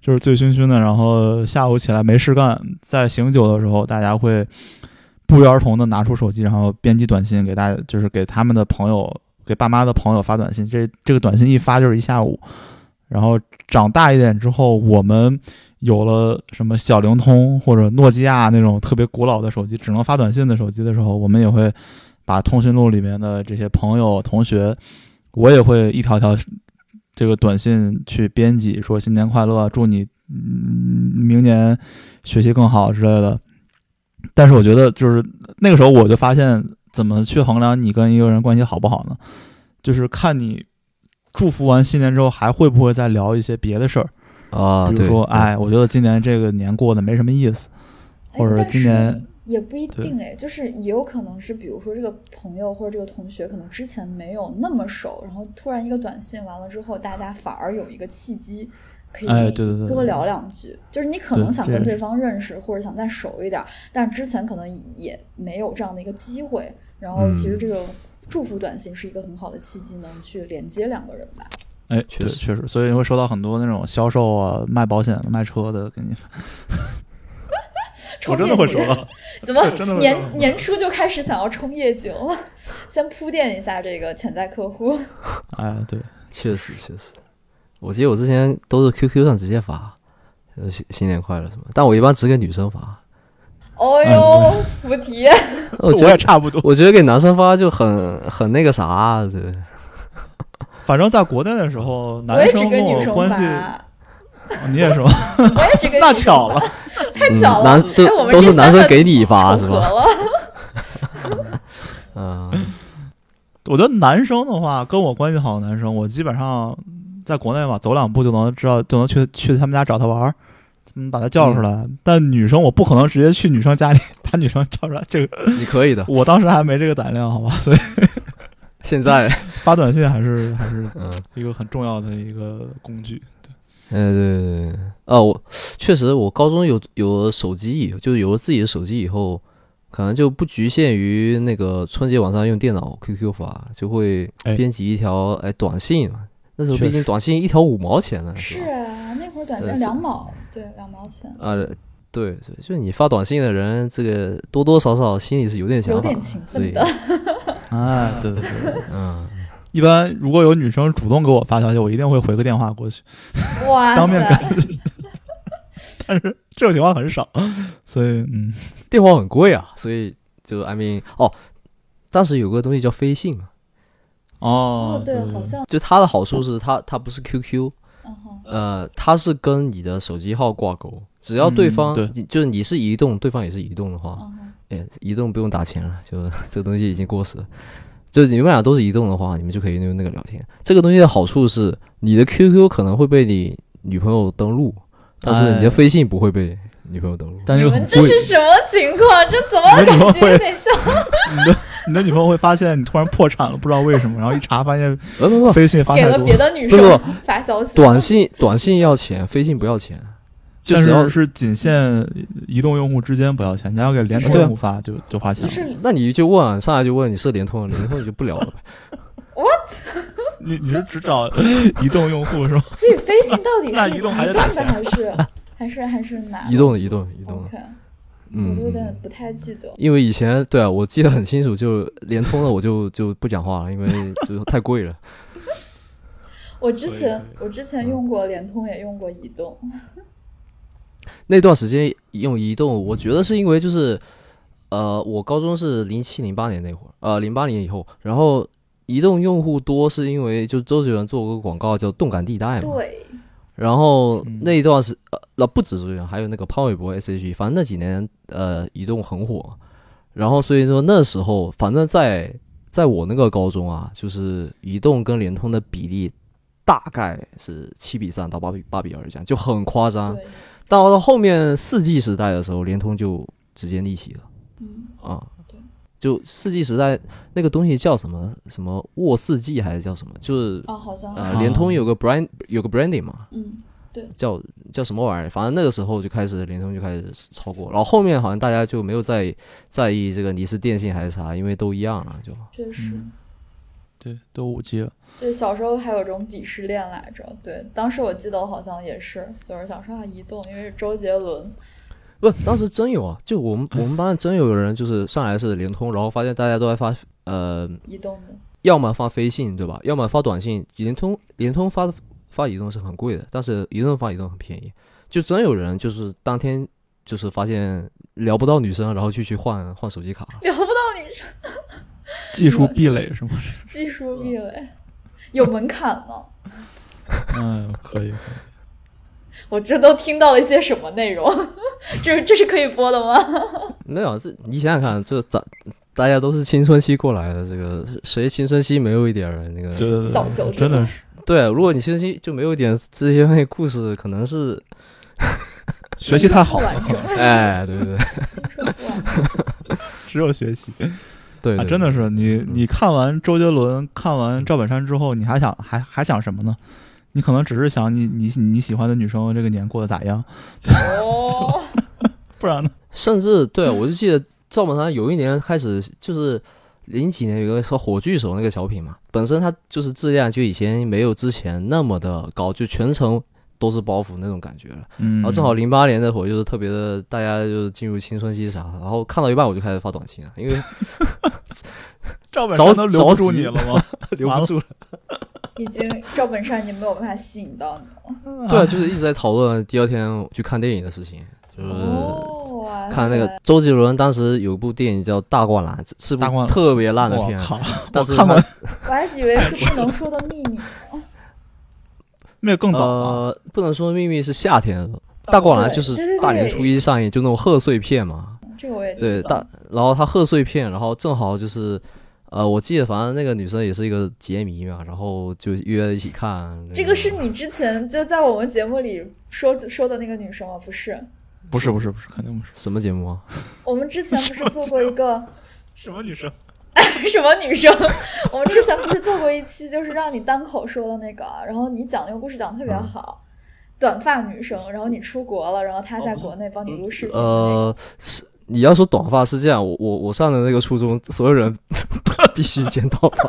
就是醉醺醺的，然后下午起来没事干，在醒酒的时候，大家会不约而同的拿出手机，然后编辑短信给大家，就是给他们的朋友、给爸妈的朋友发短信。这这个短信一发就是一下午。然后长大一点之后，我们有了什么小灵通或者诺基亚那种特别古老的手机，只能发短信的手机的时候，我们也会把通讯录里面的这些朋友、同学，我也会一条条这个短信去编辑，说新年快乐，祝你嗯明年学习更好之类的。但是我觉得就是那个时候我就发现，怎么去衡量你跟一个人关系好不好呢？就是看你祝福完新年之后还会不会再聊一些别的事儿啊， 比如说哎我觉得今年这个年过得没什么意思，或者今年也不一定哎，就是也有可能是比如说这个朋友或者这个同学可能之前没有那么熟，然后突然一个短信完了之后，大家反而有一个契机可以多聊两句，哎、对对对就是你可能想跟对方认识或者想再熟一点，但是之前可能也没有这样的一个机会，然后其实这个祝福短信是一个很好的契机，能去连接两个人吧。 哎，确实确实，所以会收到很多那种销售啊、卖保险的、卖车的给你我真的会收到。 怎么年年初就开始想要冲业绩了？先铺垫一下这个潜在客户。 哎，对， 确实确实。我记得我之前都是 Q Q 上直接发，新新年快乐什么，但我一般只给女生发。 哦哟，不提。 我我也差不多。 我觉得给男生发就很很那个啥，对。 反正在国内的时候，男生跟我关系，哦、你也是吗？ 我也只跟那巧了， 太巧了， 男这、 哎、我们都是男生给你发是吧？ 嗯，我觉得男生的话，跟我关系好的男生，我基本上在国内嘛，走两步就能知道，就能去去他们家找他玩，嗯，把他叫出来。嗯、但女生我不可能直接去女生家里把女生叫出来，这个你可以的。 我当时还没这个胆量，好吧，所以。 现在发短信还是还是一个很重要的一个工具，对， 呃，对对对，啊，我确实，我高中有有了手机以后，就有了自己的手机以后，可能就不局限于那个春节晚上用电脑 Q Q 发，就会编辑一条哎短信嘛。那时候毕竟短信一条五毛钱呢， 是啊，那会儿短信两毛，对，两毛钱啊。对对，就你发短信的人，这个多多少少心里是有点想法， 有点勤奋的。 哎，对对对，嗯，一般如果有女生主动给我发消息，我一定会回个电话过去， 哇， 当面干。但是这种情况很少，所以嗯， 电话很贵啊，所以就 I mean 哦，当时有个东西叫飞信嘛。 哦， 哦对，好像就它的好处是它它不是 Q Q。呃，它是跟你的手机号挂钩，只要对方、嗯、对就是你是移动，对方也是移动的话，哎、uh-huh. 移动不用打钱了，就这个东西已经过时了。就你们俩都是移动的话，你们就可以用那个聊天。这个东西的好处是，你的 Q Q 可能会被你女朋友登录，但是你的飞信不会被女朋友登录。 但你们这是什么情况？这怎么感觉有点像？ 你的你的女朋友会发现你突然破产了，不知道为什么，然后一查发现飞信发给了别的女生发消息。 短信短信要钱，飞信不要钱，就只要是仅限移动用户之间不要钱，你要给联通用户发就就花钱。 就是那你就问上来就问你是联通，联通你就不聊了呗。 What？ 你你是只找移动用户是吗？ 所以飞信到底是那移动还是打钱还是还是还是哪？ 移动的移动移动的。 Okay.我都有点不太记得、嗯， 因为以前对啊，我记得很清楚，就联通的我就就不讲话了，因为就太贵了。 我之前我之前用过联通，也用过移动。 那段时间用移动，我觉得是因为就是呃，我高中是零七零八年那会儿，呃，零八年以后，然后移动用户多是因为就周杰伦做过个广告叫动感地带嘛。 对。 然后那一段是呃，不止周杰伦，还有那个潘玮柏 S H E， 反正那几年呃，移动很火。然后所以说那时候，反正在在我那个高中啊，就是移动跟联通的比例大概是七比三到八比八比二这样，就很夸张。到了后面四 G 时代的时候，联通就直接逆袭了。 嗯啊，对，就四 G 时代那个东西叫什么什么沃四 G 还是叫什么？就是啊，好像呃，联通有个 brand 有个 branding 嘛， 嗯，对， 叫叫什么玩意儿？反正那个时候就开始联通就开始超过，然后后面好像大家就没有在在意这个你是电信还是啥，因为都一样了，就确实。 对，都五 G 了。 对，小时候还有这种鄙视链来着。对，当时我记得我好像也是，就是想说啊，移动，因为是周杰伦。 不，当时真有啊，就我们我们班真有人就是上来是联通，然后发现大家都在发呃移动的， 要么发飞信对吧，要么发短信。联通联通发发移动是很贵的，但是移动发移动很便宜。就真有人就是当天就是发现聊不到女生，然后就去换换手机卡。 聊不到女生， 技术壁垒是吗？ 技术壁垒有门槛吗？ 嗯，可以可以。 我这都听到了一些什么内容？这这是可以播的吗？ 没有，这你想想看，这咱大家都是青春期过来的，这个谁青春期没有一点儿那个？ 对对小九对，真的是。 对，如果你青春期就没有一点这些故事，可能是学习太好了。 哎，对对对， 只有学习。 对, 对, 对、 啊，真的是你你看完周杰伦，看完赵本山之后，你还想还还想什么呢？你可能只是想你你你喜欢的女生这个年过得咋样， 哦， 不然呢？ 甚至对我就记得赵本山有一年开始就是零几年有一个说火炬手那个小品嘛，本身他就是质量就以前没有之前那么的高，就全程都是包袱那种感觉了。 嗯， 然后正好零八年那会儿就是特别的，大家就进入青春期啥，然后看到一半我就开始发短信了，因为赵本山都留不住你了吗？ 留不住了。 已经赵本山已经没有办法吸引到你了。 对啊，就是一直在讨论第二天去看电影的事情，就是看那个周杰伦当时有一部电影叫《大灌篮》，是部特别烂的片，但是我看过。 我还以为是不能说的秘密。 那更早了、 呃，不能说秘密是夏天的时候，大灌篮就是大年初一上映，就那种贺岁片嘛。 这个我也对大，然后他贺岁片，然后正好就是，呃，我记得反正那个女生也是一个杰迷嘛，然后就约一起看、那个。 这个是你之前就在我们节目里说说的那个女生吗？不是， 不是，不是，不是，肯定不是。 什么节目啊？ 我们之前不是做过一个什么女生？ 什么女生？我们之前不是做过一期，就是让你单口说的那个，然后你讲那个故事讲得特别好，嗯、短发女生，然后你出国了，然后她在国内帮你录视频、那个。 呃，是你要说短发是这样，我我我上的那个初中，所有人必须剪短发。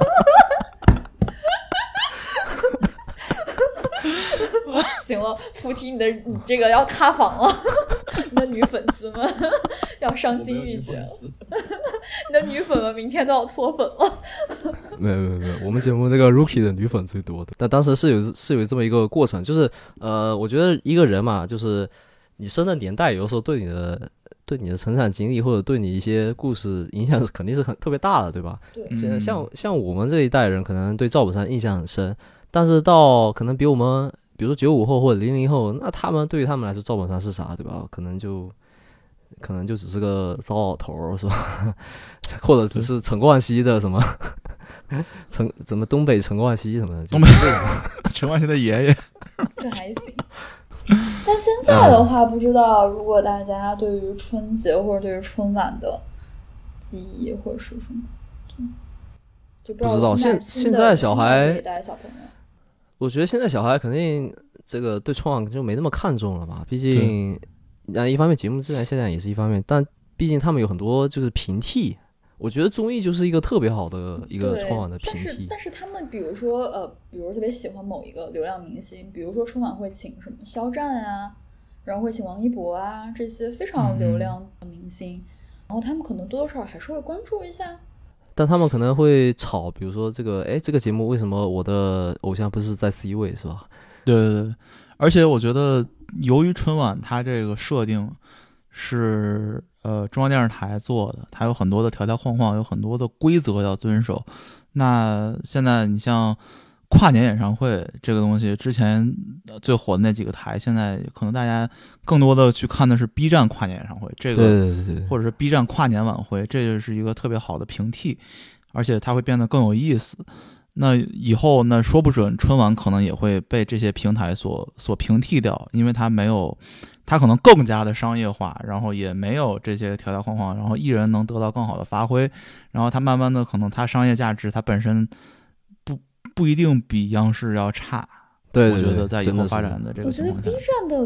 行了，菩提，你的你这个要塌房了，你的女粉丝们要伤心欲绝了，你的女粉们明天都要脱粉了。 没有没有没有，我们节目那个 Rookie 的女粉最多的，但当时是有是有这么一个过程，就是呃，我觉得一个人嘛，就是你生的年代，有的时候对你的对你的成长经历或者对你一些故事影响是肯定是很特别大的，对吧？ 对， 像像像我们这一代人，可能对赵本山印象很深，但是到可能比我们。比如说九五后或者零零后，那他们对于他们来说，赵本山是啥，对吧？可能就可能就只是个糟老头，是吧？或者只是陈冠希的什么陈怎么东北陈冠希什么的， 东北陈冠希的爷爷， 这还行。但现在的话，不知道如果大家对于春节或者对于春晚的记忆或者是什么，就不知道现现在小孩这一代小朋友。 我觉得现在小孩肯定这个对春晚就没那么看重了吧，毕竟，啊，一方面节目质量下降也是一方面，但毕竟他们有很多就是平替，我觉得综艺就是一个特别好的一个春晚的平替。 但是但是他们比如说呃，比如特别喜欢某一个流量明星，比如说春晚会请什么肖战啊，然后会请王一博啊这些非常流量的明星，嗯、然后他们可能多多少少还是会关注一下。 但他们可能会吵，比如说这个，哎，这个节目为什么我的偶像不是在 C 位，是吧？ 对对对，而且我觉得，由于春晚它这个设定是呃中央电视台做的，它有很多的条条框框，有很多的规则要遵守。那现在你像跨年演唱会这个东西，之前最火的那几个台，现在可能大家更多的去看的是 B 站跨年演唱会，这个对对对， 或者是 B 站跨年晚会，这就是一个特别好的平替，而且它会变得更有意思。那以后呢，说不准春晚可能也会被这些平台所所平替掉，因为它没有，它可能更加的商业化，然后也没有这些条条框框，然后艺人能得到更好的发挥，然后它慢慢的可能它商业价值它本身不不一定比央视要差。 对， 我觉得在以后发展的这个情况下， 我觉得 B 站的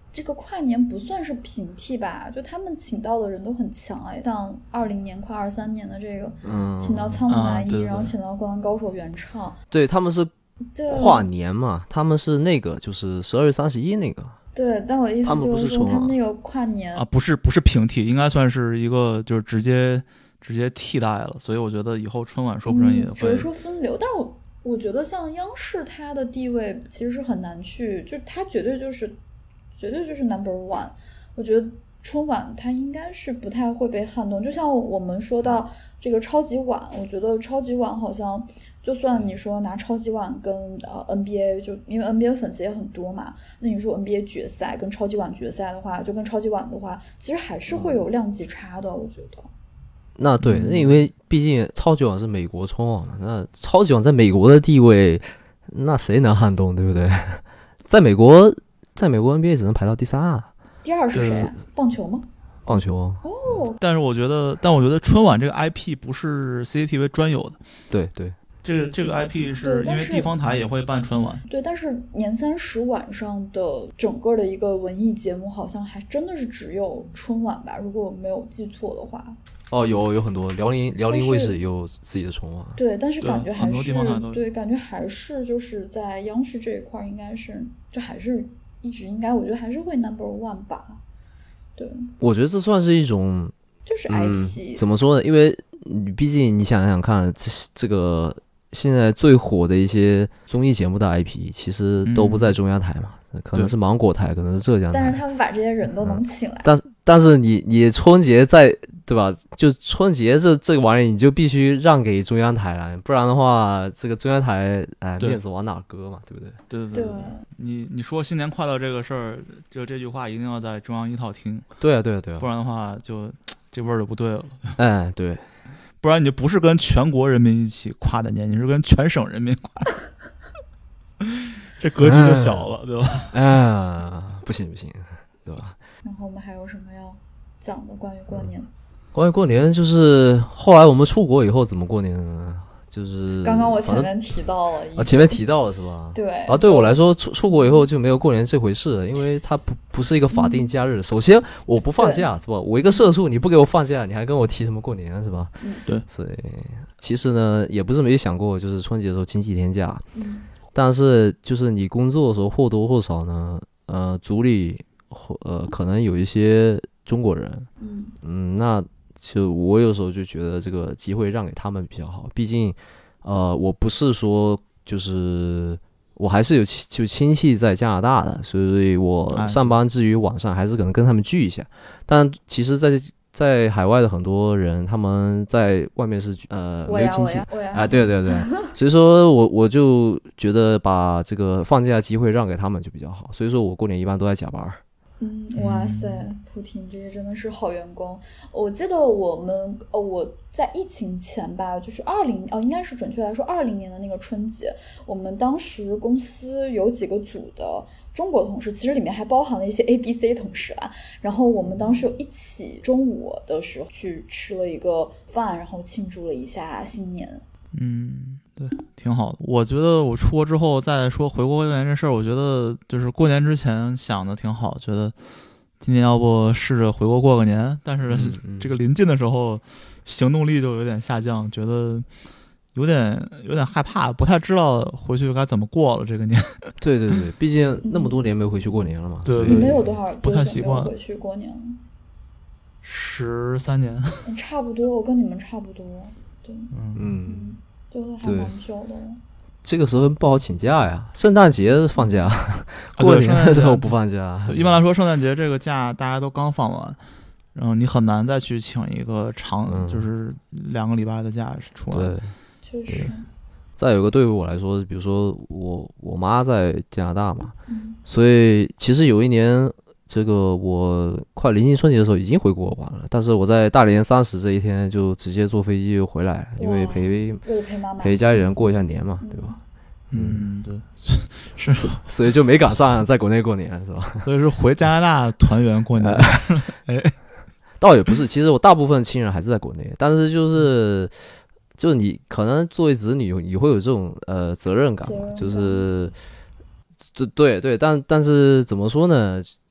这个跨年不算是平替吧，就他们请到的人都很强哎，像二零年跨二三年的这个， 嗯， 请到仓木麻衣、 啊对对对然后请到灌篮高手原唱， 对，他们是对跨年嘛，他们是那个就是十二月三十一那个。 对，但我的意思他们就是说， 不是春晚他们那个跨年啊，不是不是平替，应该算是一个就是直接直接替代了，所以我觉得以后春晚说不准也嗯、只会是说分流，但是我我觉得像央视它的地位其实是很难去，就它绝对就是绝对就是 number one。我觉得春晚它应该是不太会被撼动，就像我们说到这个超级碗，我觉得超级碗好像就算你说拿超级碗跟呃 N B A， 就因为 N B A 粉丝也很多嘛，那你说 N B A 决赛跟超级碗决赛的话，就跟超级碗的话，其实还是会有量级差的，我觉得。 那对， 嗯那因为毕竟超级碗是美国春晚嘛，那超级碗在美国的地位，那谁能撼动，对不对？在美国，在美国 N B A 只能排到第三啊。 第二是谁啊？棒球吗？ 棒球， 哦， 但是我觉得，但我觉得春晚这个 I P 不是 C C T V 专有的， 对对， 这个这个 I P 是因为但是地方台也会办春晚。 对，但是年三十晚上的整个的一个文艺节目，好像还真的是只有春晚吧？如果我没有记错的话。 哦，有有很多辽宁辽宁但是卫视也有自己的春晚。 对，但是对感觉还很多地是方台都有对，感觉还是就是在央视这一块儿，应该是就还是一直应该，我觉得还是会 number one 吧。对， 我觉得这算是一种就是 I P，、 嗯、怎么说呢？因为你毕竟你想想看，这这个现在最火的一些综艺节目的 I P， 其实都不在中央台嘛，嗯、可能是芒果台，可能是浙江台。 但是他们把这些人都能请来。 嗯、但但是你你春节在对吧？就春节这这个玩意儿，你就必须让给中央台了，不然的话，这个中央台哎面子往哪搁嘛，对不对？ 对对对， 对你你说新年快乐这个事儿，就这句话一定要在中央一套听。 对啊对啊对啊， 不然的话就这味儿就不对了。 哎对， 不然你就不是跟全国人民一起跨的年，你是跟全省人民跨的，这格局就小了，对吧？ 啊，不行不行，对吧？ 然后我们还有什么要讲的关于过年？ 关于过年，就是后来我们出国以后怎么过年呢？就是刚刚我前面提到了啊，前面提到了是吧？ 对啊，对我来说出出国以后就没有过年这回事了，因为它不不是一个法定假日。嗯、首先我不放假是吧？我一个社畜，你不给我放假，你还跟我提什么过年是吧？ 嗯， 对。 所以其实呢，也不是没想过，就是春节的时候请几天假， 嗯， 但是就是你工作的时候或多或少呢，呃，组里呃可能有一些中国人， 嗯嗯，那。就我有时候就觉得这个机会让给他们比较好，毕竟，呃，我不是说就是我还是有就亲戚在加拿大的，所以我上班之余晚上还是可能跟他们聚一下。但其实在，在在海外的很多人，他们在外面是呃没有亲戚啊，对对对，所以说我我就觉得把这个放假机会让给他们就比较好，所以说我过年一般都在加班。 嗯，哇塞，普婷这些真的是好员工。我记得我们，呃，我在疫情前吧，就是二零哦，应该是准确来说二零年的那个春节，我们当时公司有几个组的中国同事，其实里面还包含了一些 A B C 同事啦。然后我们当时有一起中午的时候去吃了一个饭，然后庆祝了一下新年。 嗯，对，挺好的。我觉得我出国之后再说回国过年这事儿，我觉得就是过年之前想的挺好，觉得今年要不试着回国过个年，但是这个临近的时候行动力就有点下降，觉得有点有点害怕，不太知道回去该怎么过了这个年。 对对对，毕竟那么多年没回去过年了嘛。 对， 你们有多少不太习惯回去过年？ 十三年， 差不多，我跟你们差不多。对， 嗯。 嗯就还蛮久的。 这个时候不好请假呀，圣诞节放假， 啊、 过年的时候不放假。 一般来说，圣诞节这个假大家都刚放完，然后你很难再去请一个长，嗯、就是两个礼拜的假出来。 对， 确实。 再有个对于我来说，比如说我我妈在加拿大嘛， 嗯、 所以其实有一年。这个我快临近春节的时候已经回国玩了，但是我在大年三十这一天就直接坐飞机又回来，因为陪陪妈妈陪家里人过一下年嘛， 嗯、 对吧？ 嗯，对，是， 所以就没赶上在国内过年，是吧？ 所以是回加拿大团圆过年。哎， 倒也不是，其实我大部分亲人还是在国内，但是就是就是你可能作为子女，你会有这种呃责任感嘛，就是对对对，但但是怎么说呢？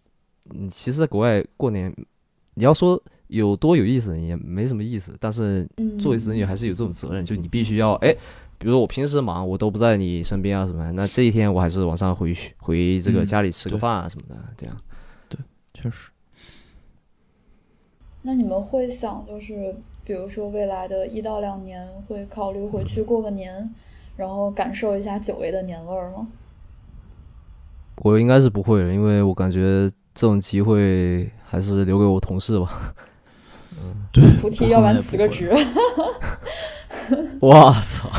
嗯，其实在国外过年，你要说有多有意思也没什么意思，但是作为子女还是有这种责任，就你必须要哎。比如说我平时忙，我都不在你身边啊什么的，那这一天我还是晚上回去回这个家里吃个饭啊什么的，嗯、这样。 对，确实。 那你们会想，就是比如说未来的一到两年，会考虑回去过个年，然后感受一下久违的年味儿吗？ 我应该是不会的，因为我感觉这种机会还是留给我同事吧。 嗯，对， 菩提要不然辞个职。 哇操！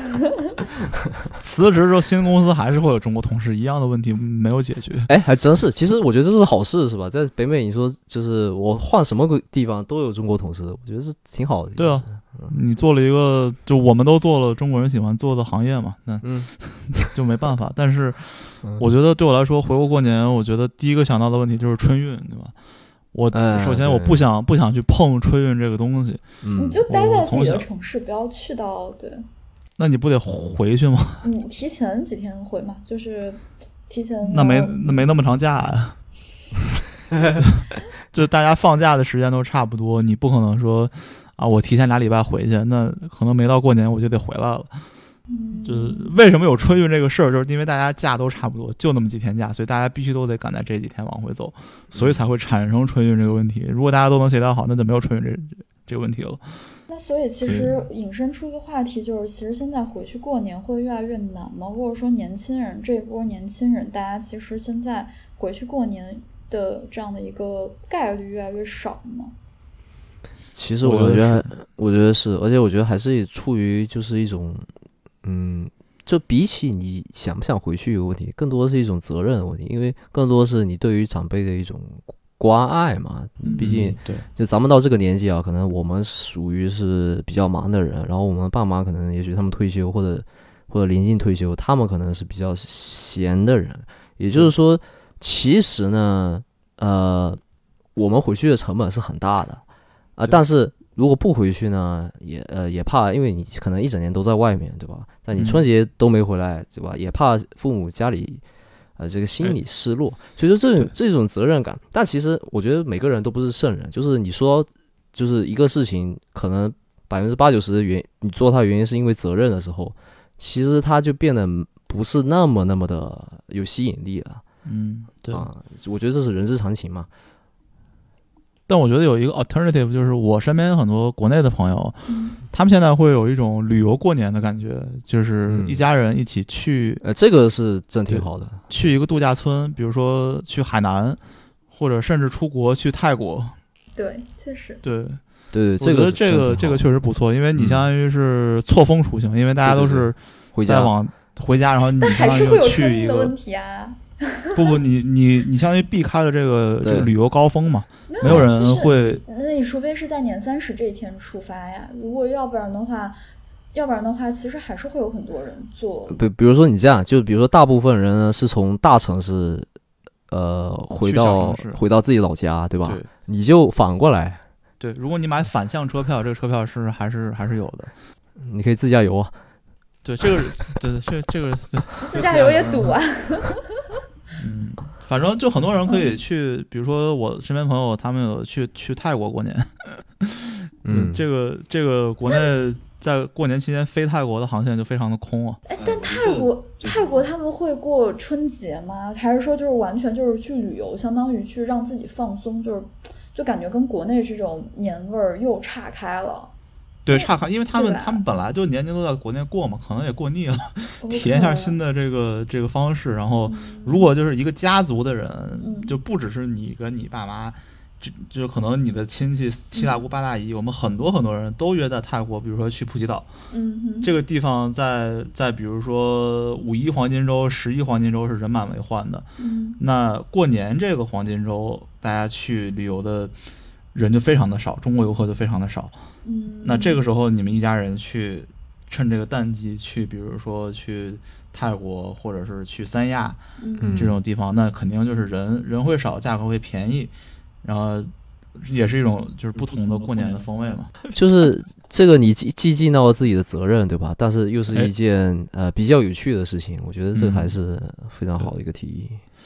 辞职之后，新公司还是会有中国同事一样的问题没有解决。 哎，还真是。其实我觉得这是好事，是吧？在北美，你说就是我换什么个地方都有中国同事，我觉得是挺好的。 对啊，你做了一个，就我们都做了中国人喜欢做的行业嘛，那嗯， 就没办法。但是我觉得对我来说，回国过年，我觉得第一个想到的问题就是春运，对吧？我首先我不想、哎、不想去碰春运这个东西， 嗯，你就待在自己的城市，不要去到对。 那你不得回去吗？ 你提前几天回嘛，就是提前。 那没那没那么长假呀、啊，就大家放假的时间都差不多，你不可能说啊，我提前俩礼拜回去，那可能没到过年我就得回来了。 嗯， 就是为什么有春运这个事儿，就是因为大家假都差不多，就那么几天假，所以大家必须都得赶在这几天往回走，所以才会产生春运这个问题。如果大家都能协调好，那就没有春运这这个问题了。 那所以其实引申出一个话题，就是其实现在回去过年会越来越难吗？或者说年轻人这波年轻人，大家其实现在回去过年的这样的一个概率越来越少吗？ 其实我觉得，我觉得是，而且我觉得还是处于就是一种。嗯，就比起你想不想回去一个问题，更多的是一种责任的问题，因为更多是你对于长辈的一种关爱嘛。毕竟， 对， 就咱们到这个年纪啊，可能我们属于是比较忙的人，然后我们爸妈可能也许他们退休或者或者临近退休，他们可能是比较闲的人。也就是说，其实呢，呃，我们回去的成本是很大的啊、呃，但是。如果不回去呢，也呃也怕，因为你可能一整年都在外面，对吧？但你春节都没回来，对吧？也怕父母家里呃这个心理失落，所以说这种这种责任感。但其实我觉得每个人都不是圣人，就是你说就是一个事情可能百分之八九十的原你做它的原因是因为责任的时候，其实它就变得不是那么那么的有吸引力了。 嗯，对啊，我觉得这是人之常情嘛。 但我觉得有一个 alternative， 就是我身边很多国内的朋友、嗯、他们现在会有一种旅游过年的感觉，就是一家人一起去、 嗯、呃，这个是真挺好的， 去一个度假村，比如说去海南，或者甚至出国去泰国。 对，确实。 对对， 我觉得这个这个确实不错，因为你相当于是错峰出行、嗯、因为大家都是再往回家，然后你相当于去一个问题啊。 不不，你你你相当于避开了这个这个旅游高峰嘛，没有人会、 就是。那你除非是在年三十这一天出发呀，如果要不然的话，要不然的话，其实还是会有很多人做。 比比如说你这样，就比如说大部分人呢是从大城市，呃，回到回到自己老家，对吧？ 对， 你就反过来。 对，如果你买反向车票，这个车票是还是还是有的， 你可以自驾游啊。 对，这个对对，这这个自驾游也堵啊。 嗯，反正就很多人可以去，嗯、比如说我身边朋友，他们有去去泰国过年。嗯，这个这个国内在过年期间飞泰国的航线就非常的空啊。 哎，但泰国泰国他们会过春节吗？还是说就是完全就是去旅游，相当于去让自己放松，就是就感觉跟国内这种年味儿又岔开了。 对，岔开，因为他们他们本来就年年都在国内过嘛，可能也过腻了，体验一下新的这个这个方式。然后，如果就是一个家族的人， 嗯、 就不只是你跟你爸妈，就就可能你的亲戚七大姑八大姨，嗯、我们很多很多人都约在泰国，比如说去普吉岛， 嗯， 这个地方在在比如说五一黄金周、十一黄金周是人满为患的。 嗯， 那过年这个黄金周，大家去旅游的人就非常的少，中国游客就非常的少。 嗯， 那这个时候你们一家人去趁这个淡季去，比如说去泰国或者是去三亚、 嗯、 这种地方，那肯定就是人人会少，价格会便宜，然后也是一种就是不同的过年的风味嘛。 就是这个你既既尽到了自己的责任，对吧？但是又是一件、哎、呃比较有趣的事情，我觉得这还是非常好的一个提议。 对，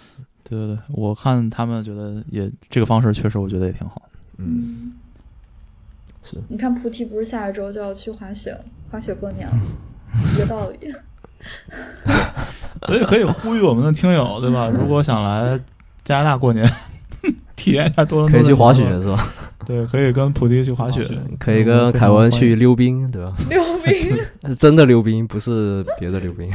对对对，我看他们觉得也这个方式确实，我觉得也挺好。 嗯，是。 你看菩提不是下一周就要去滑雪，滑雪过年了，一个道理。 所以可以呼吁我们的听友，对吧？如果想来加拿大过年，体验一下多伦多， 可以去滑雪是吧？ 对，可以跟菩提去滑雪， 可以跟凯文去溜冰，对吧？ 溜冰， 真的溜冰，不是别的溜冰。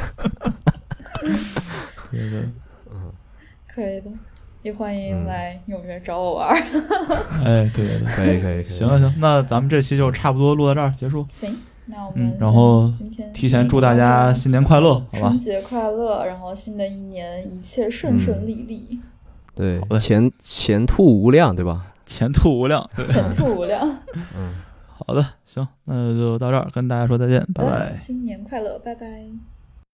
对对， 嗯，可以的，也欢迎来纽约找我玩。 哎，对对对， 可以可以。 行了行，那咱们这期就差不多录到这儿结束。 行。那我们、 嗯、然后今天提前祝大家新年快乐，好吧？ 春节快乐，然后新的一年一切顺顺利利。 嗯、对，前前途无量，对吧？ 前途无量， 前途无量。 嗯， 好的，行，那就到这儿，跟大家说再见，拜拜。 新年快乐，拜拜。